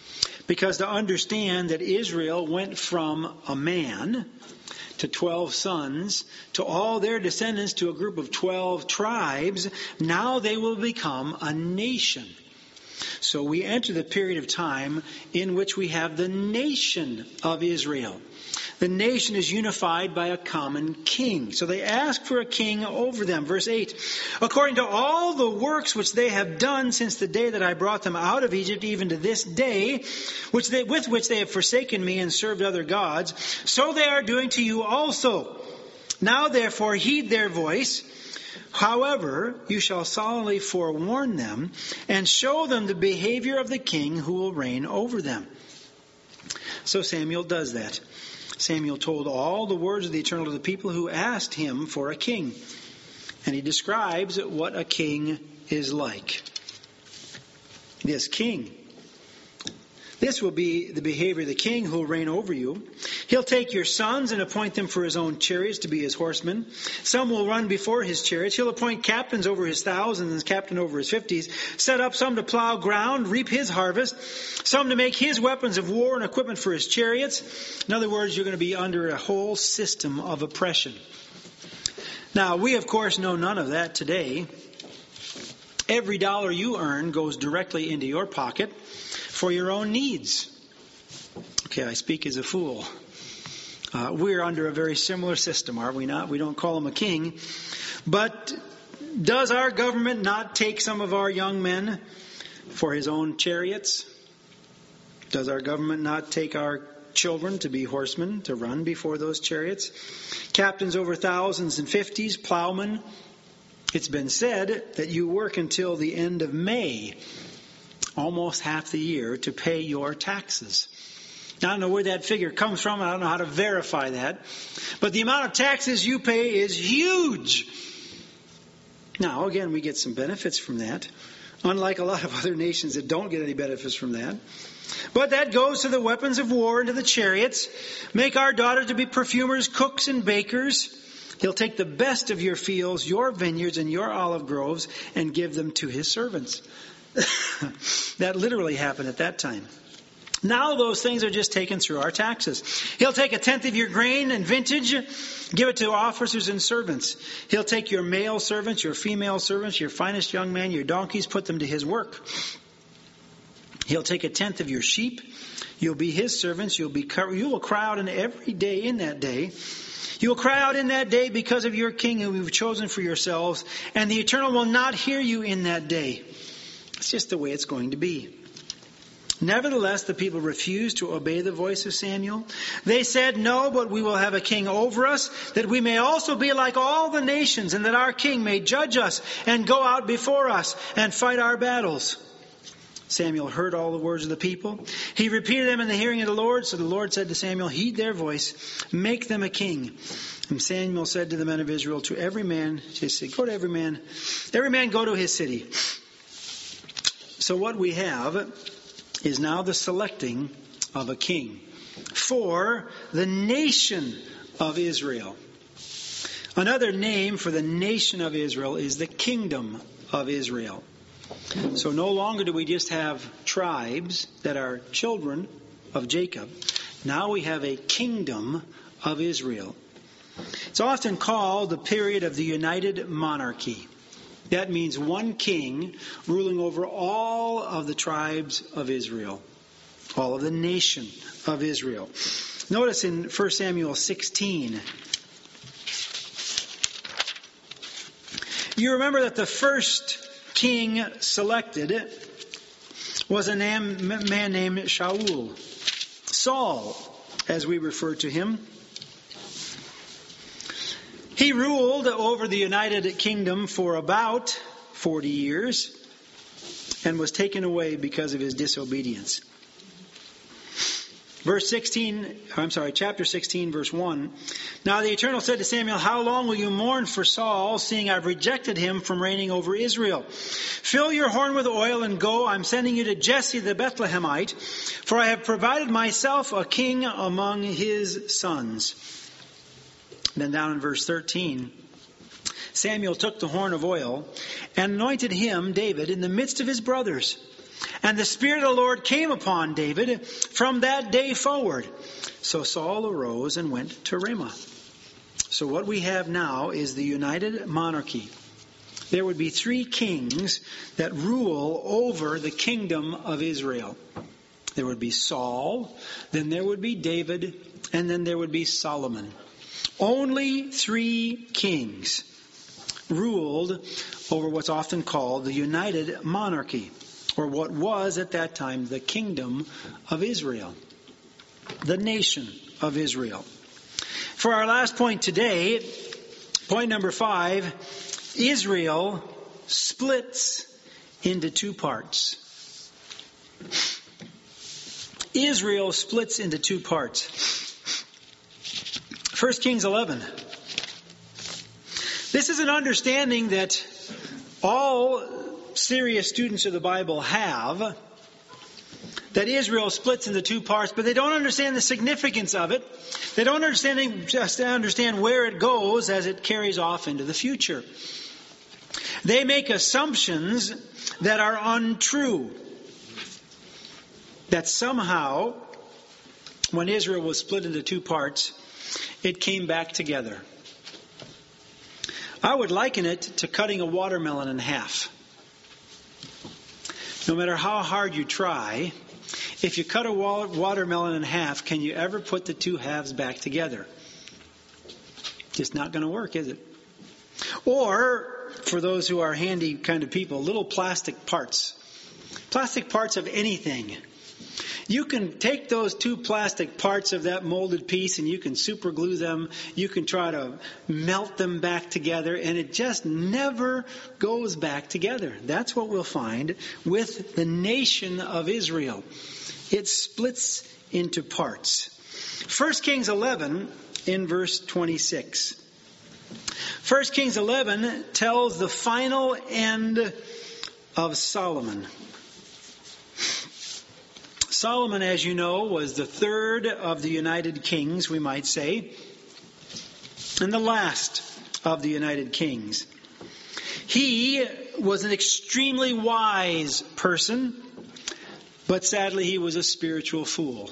Because to understand that Israel went from a man to 12 sons, to all their descendants, to a group of 12 tribes, now they will become a nation. So we enter the period of time in which we have the nation of Israel. The nation is unified by a common king. So they ask for a king over them. Verse 8, according to all the works which they have done since the day that I brought them out of Egypt, even to this day, with which they have forsaken me and served other gods, so they are doing to you also. Now therefore heed their voice. However, you shall solemnly forewarn them and show them the behavior of the king who will reign over them. So Samuel does that. Samuel told all the words of the Eternal to the people who asked him for a king. And he describes what a king is like. This king. This will be the behavior of the king who will reign over you. He'll take your sons and appoint them for his own chariots to be his horsemen. Some will run before his chariots. He'll appoint captains over his thousands and captain over his 50s. Set up some to plow ground, reap his harvest. Some to make his weapons of war and equipment for his chariots. In other words, you're going to be under a whole system of oppression. Now, we of course know none of that today. Every dollar you earn goes directly into your pocket for your own needs. Okay, I speak as a fool. We're under a very similar system, are we not? We don't call him a king. But does our government not take some of our young men for his own chariots? Does our government not take our children to be horsemen, to run before those chariots? Captains over thousands and 50s, plowmen. It's been said that you work until the end of May, almost half the year, to pay your taxes. Now, I don't know where that figure comes from. I don't know how to verify that. But the amount of taxes you pay is huge. Now, again, we get some benefits from that, unlike a lot of other nations that don't get any benefits from that. But that goes to the weapons of war and to the chariots. Make our daughters to be perfumers, cooks, and bakers. He'll take the best of your fields, your vineyards, and your olive groves, and give them to his servants. That literally happened at that time. Now those things are just taken through our taxes. He'll take 1/10 of your grain and vintage, give it to officers and servants. He'll take your male servants, your female servants, your finest young men, your donkeys, put them to his work. He'll take 1/10 of your sheep. You'll be his servants. You will cry out in every day in that day. You will cry out in that day because of your king whom you've chosen for yourselves, and the Eternal will not hear you in that day. It's just the way it's going to be. Nevertheless, the people refused to obey the voice of Samuel. They said, no, but we will have a king over us, that we may also be like all the nations, and that our king may judge us and go out before us and fight our battles. Samuel heard all the words of the people. He repeated them in the hearing of the Lord. So the Lord said to Samuel, heed their voice, make them a king. And Samuel said to the men of Israel, to every man, go to every man go to his city. So what we have is now the selecting of a king for the nation of Israel. Another name for the nation of Israel is the kingdom of Israel. So no longer do we just have tribes that are children of Jacob. Now we have a kingdom of Israel. It's often called the period of the united monarchy. That means one king ruling over all of the tribes of Israel, all of the nation of Israel. Notice in 1 Samuel 16, you remember that the first king selected was a man named Shaul, Saul, as we refer to him. He ruled over the United Kingdom for about 40 years and was taken away because of his disobedience. Chapter 16, verse 1. Now the Eternal said to Samuel, how long will you mourn for Saul, seeing I've rejected him from reigning over Israel? Fill your horn with oil and go. I'm sending you to Jesse the Bethlehemite, for I have provided myself a king among his sons. Then down in verse 13, Samuel took the horn of oil and anointed him, David, in the midst of his brothers. And the Spirit of the Lord came upon David from that day forward. So Saul arose and went to Ramah. So what we have now is the united monarchy. There would be 3 kings that rule over the kingdom of Israel. There would be Saul, then there would be David, and then there would be Solomon. Only 3 kings ruled over what's often called the united monarchy, or what was at that time the kingdom of Israel, the nation of Israel. For our last point today, point number 5, Israel splits into 2 parts. Israel splits into 2 parts. 1 Kings 11. This is an understanding that all serious students of the Bible have, that Israel splits into 2 parts, but they don't understand the significance of it. They don't understand where it goes as it carries off into the future. They make assumptions that are untrue. That somehow, when Israel was split into 2 parts, it came back together. I would liken it to cutting a watermelon in half. No matter how hard you try, if you cut a watermelon in half, can you ever put the 2 halves back together? Just not going to work, is it? Or, for those who are handy kind of people, little plastic parts. Plastic parts of anything. You can take those 2 plastic parts of that molded piece and you can super glue them. You can try to melt them back together, and it just never goes back together. That's what we'll find with the nation of Israel. It splits into parts. 1 Kings 11 in verse 26. 1 Kings 11 tells the final end of Solomon. Solomon, as you know, was the 3rd of the united kings, we might say, and the last of the united kings. He was an extremely wise person, but sadly he was a spiritual fool.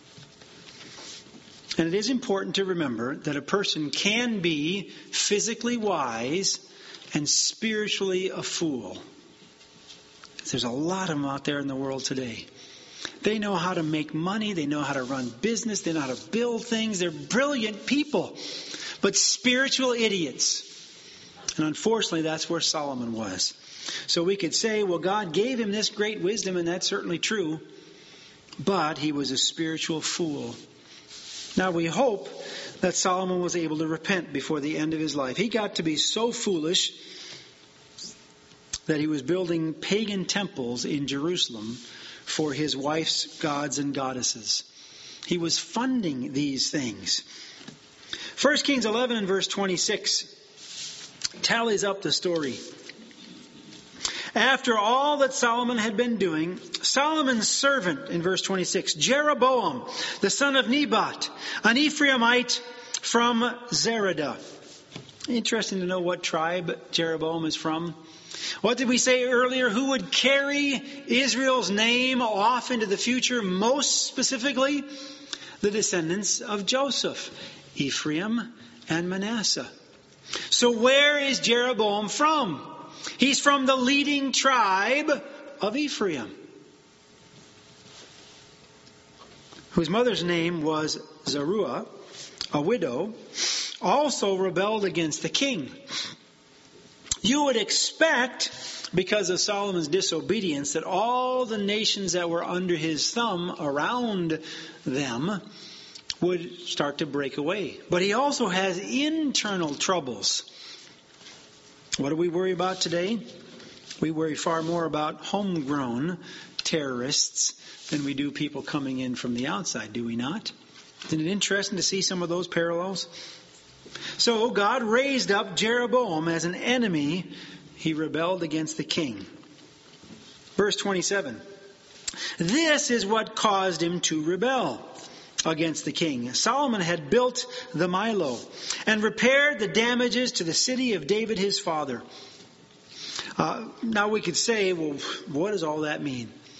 And it is important to remember that a person can be physically wise and spiritually a fool. There's a lot of them out there in the world today. They know how to make money. They know how to run business. They know how to build things. They're brilliant people, but spiritual idiots. And unfortunately, that's where Solomon was. So we could say, well, God gave him this great wisdom, and that's certainly true. But he was a spiritual fool. Now, we hope that Solomon was able to repent before the end of his life. He got to be so foolish that he was building pagan temples in Jerusalem for his wife's gods and goddesses. He was funding these things. 1 Kings 11 and verse 26 tallies up the story. After all that Solomon had been doing, Solomon's servant, in verse 26, Jeroboam, the son of Nebat, an Ephraimite from Zeradah. Interesting to know what tribe Jeroboam is from. What did we say earlier? Who would carry Israel's name off into the future? Most specifically, the descendants of Joseph, Ephraim and Manasseh. So where is Jeroboam from? He's from the leading tribe of Ephraim, whose mother's name was Zeruiah, a widow, also rebelled against the king. You would expect, because of Solomon's disobedience, that all the nations that were under his thumb around them would start to break away. But he also has internal troubles. What do we worry about today? We worry far more about homegrown terrorists than we do people coming in from the outside, do we not? Isn't it interesting to see some of those parallels? So God raised up Jeroboam as an enemy. He rebelled against the king. Verse 27. This is what caused him to rebel against the king. Solomon had built the Milo and repaired the damages to the city of David his father. Now we could say, well, what does all that mean?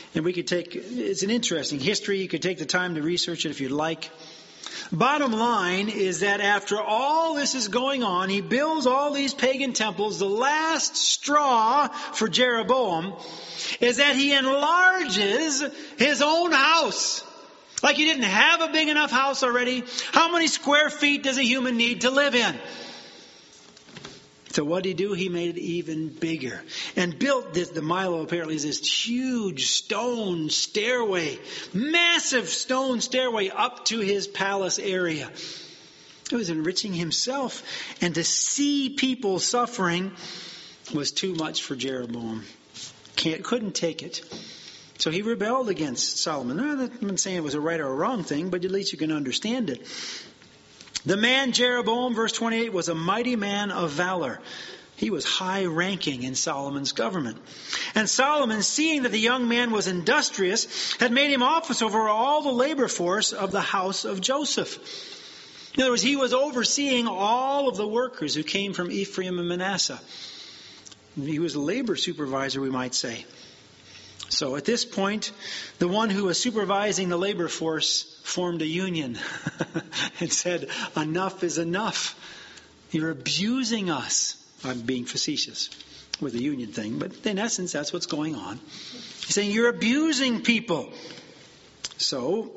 And it's an interesting history. You could take the time to research it if you'd like. Bottom line is that after all this is going on, he builds all these pagan temples. The last straw for Jeroboam is that he enlarges his own house. Like he didn't have a big enough house already. How many square feet does a human need to live in? So what did he do? He made it even bigger and built the Milo apparently is this huge stone stairway, massive stone stairway up to his palace area. It was enriching himself, and to see people suffering was too much for Jeroboam. Couldn't take it. So he rebelled against Solomon. I'm not saying it was a right or a wrong thing, but at least you can understand it. The man Jeroboam, verse 28, was a mighty man of valor. He was high-ranking in Solomon's government. And Solomon, seeing that the young man was industrious, had made him officer over all the labor force of the house of Joseph. In other words, he was overseeing all of the workers who came from Ephraim and Manasseh. He was a labor supervisor, we might say. So at this point, the one who was supervising the labor force formed a union and said, enough is enough. You're abusing us. I'm being facetious with the union thing, but in essence, that's what's going on. He's saying, you're abusing people. So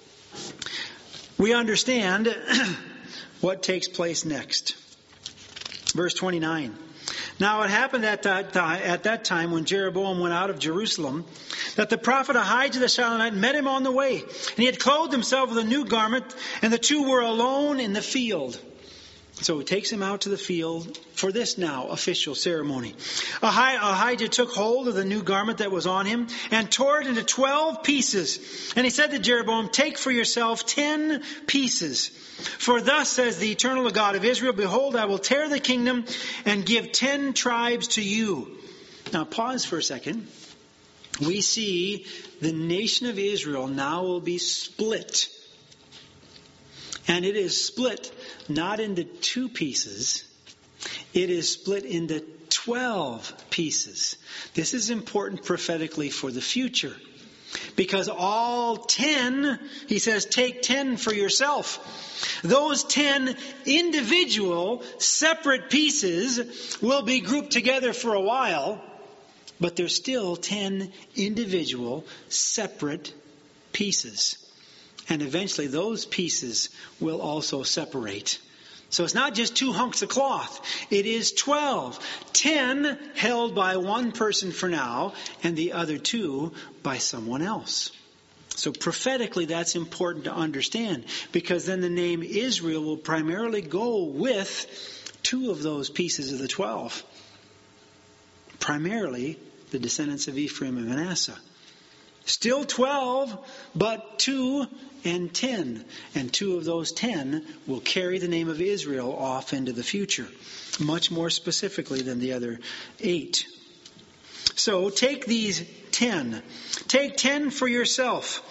we understand what takes place next. Verse 29. Now it happened at that time when Jeroboam went out of Jerusalem that the prophet Ahijah the Shilonite met him on the way. And he had clothed himself with a new garment, and the two were alone in the field. So he takes him out to the field for this now official ceremony. Ahijah took hold of the new garment that was on him and tore it into 12 pieces. And he said to Jeroboam, take for yourself 10 pieces. For thus says the eternal God of Israel, behold, I will tear the kingdom and give 10 tribes to you. Now pause for a second. We see the nation of Israel now will be split. And it is split not into 2 pieces. It is split into 12 pieces. This is important prophetically for the future. Because all 10, he says, take 10 for yourself. Those 10 individual, separate pieces will be grouped together for a while, but there's still 10 individual, separate pieces. And eventually those pieces will also separate. So it's not just 2 hunks of cloth. It is 12. 10 held by one person for now, and the other 2 by someone else. So prophetically that's important to understand, because then the name Israel will primarily go with 2 of those pieces of the 12. Primarily the descendants of Ephraim and Manasseh. Still 12, but 2 and 10. And 2 of those 10 will carry the name of Israel off into the future. Much more specifically than the other 8. So take these 10. Take 10 for yourself.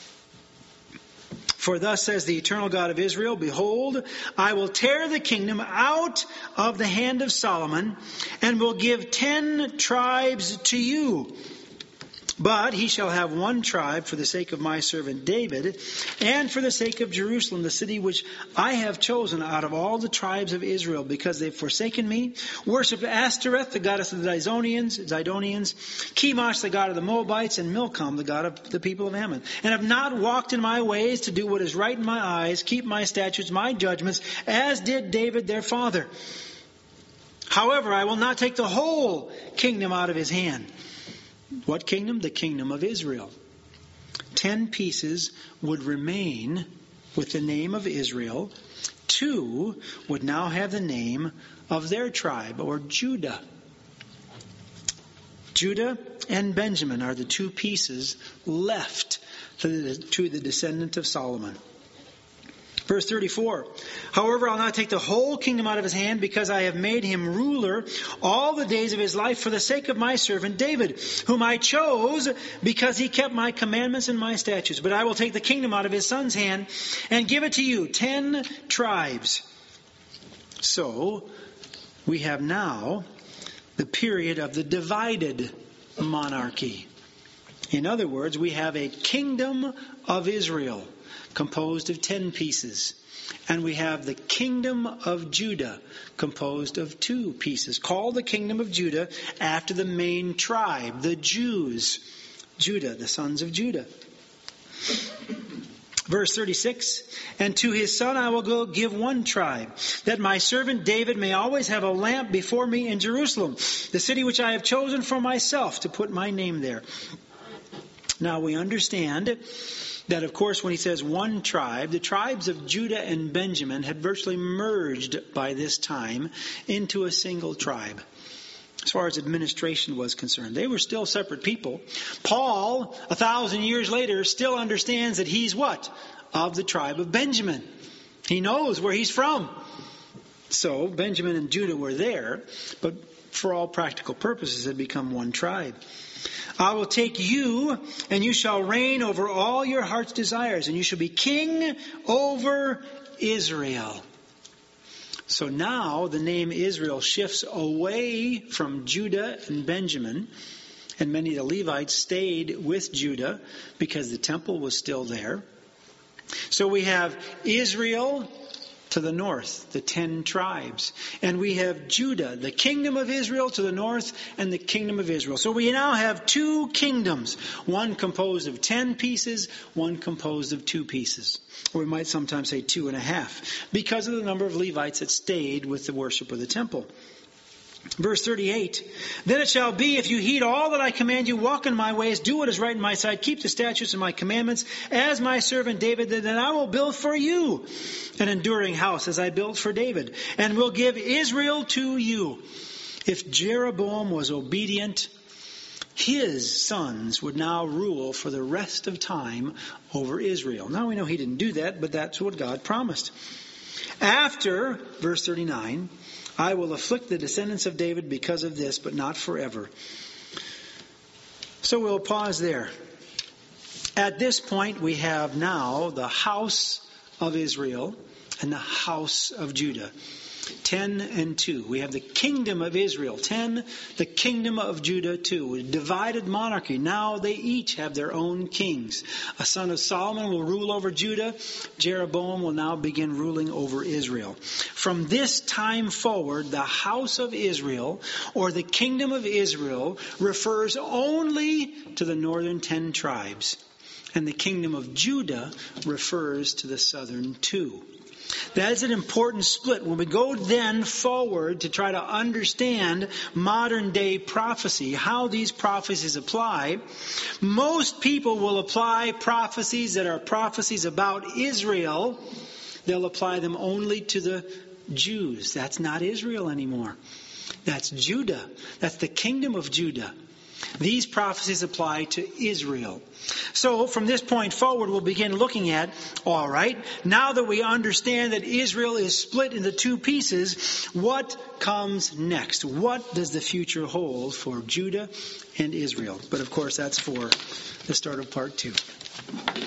For thus says the eternal God of Israel, behold, I will tear the kingdom out of the hand of Solomon and will give 10 tribes to you. But he shall have 1 tribe for the sake of my servant David, and for the sake of Jerusalem, the city which I have chosen out of all the tribes of Israel, because they've forsaken me, worshipped Ashtoreth, the goddess of the Zidonians, Chemosh, the god of the Moabites, and Milcom, the god of the people of Ammon, and have not walked in my ways to do what is right in my eyes, keep my statutes, my judgments, as did David their father. However, I will not take the whole kingdom out of his hand. What kingdom? The kingdom of Israel. 10 pieces would remain with the name of Israel. 2 would now have the name of their tribe, or Judah. Judah and Benjamin are the 2 pieces left to the descendant of Solomon. Verse 34, however, I'll not take the whole kingdom out of his hand, because I have made him ruler all the days of his life for the sake of my servant David, whom I chose because he kept my commandments and my statutes. But I will take the kingdom out of his son's hand and give it to you, 10 tribes. So we have now the period of the divided monarchy. In other words, we have a kingdom of Israel composed of 10 pieces. And we have the kingdom of Judah composed of 2 pieces, called the kingdom of Judah after the main tribe, the Jews. Judah, the sons of Judah. Verse 36, and to his son I will go give one tribe, that my servant David may always have a lamp before me in Jerusalem, the city which I have chosen for myself to put my name there. Now we understand that, of course, when he says one tribe, the tribes of Judah and Benjamin had virtually merged by this time into a single tribe. As far as administration was concerned, they were still separate people. Paul, 1,000 years later, still understands that he's what? Of the tribe of Benjamin. He knows where he's from. So Benjamin and Judah were there, but for all practical purposes had become one tribe. I will take you, and you shall reign over all your heart's desires, and you shall be king over Israel. So now the name Israel shifts away from Judah and Benjamin, and many of the Levites stayed with Judah because the temple was still there. So we have Israel to the north, the 10 tribes. And we have Judah, the kingdom of Israel to the north, and the kingdom of Israel. So we now have 2 kingdoms, one composed of 10 pieces, one composed of 2 pieces. Or we might sometimes say 2.5, because of the number of Levites that stayed with the worship of the temple. Verse 38, then it shall be, if you heed all that I command you, walk in my ways, do what is right in my sight, keep the statutes and my commandments, as my servant David did, then I will build for you an enduring house, as I built for David, and will give Israel to you. If Jeroboam was obedient, his sons would now rule for the rest of time over Israel. Now we know he didn't do that, but that's what God promised. After, verse 39, I will afflict the descendants of David because of this, but not forever. So we'll pause there. At this point, we have now the house of Israel and the house of Judah. 10 and 2. We have the kingdom of Israel, 10, the kingdom of Judah, 2. A divided monarchy. Now they each have their own kings. A son of Solomon will rule over Judah. Jeroboam will now begin ruling over Israel. From this time forward, the house of Israel, or the kingdom of Israel, refers only to the northern 10 tribes. And the kingdom of Judah refers to the southern 2. That is an important split. When we go then forward to try to understand modern day prophecy, how these prophecies apply, most people will apply prophecies that are prophecies about Israel. They'll apply them only to the Jews. That's not Israel anymore. That's Judah. That's the kingdom of Judah. These prophecies apply to Israel. So from this point forward, we'll begin looking at, all right, now that we understand that Israel is split into 2 pieces, what comes next? What does the future hold for Judah and Israel? But of course, that's for the start of part 2.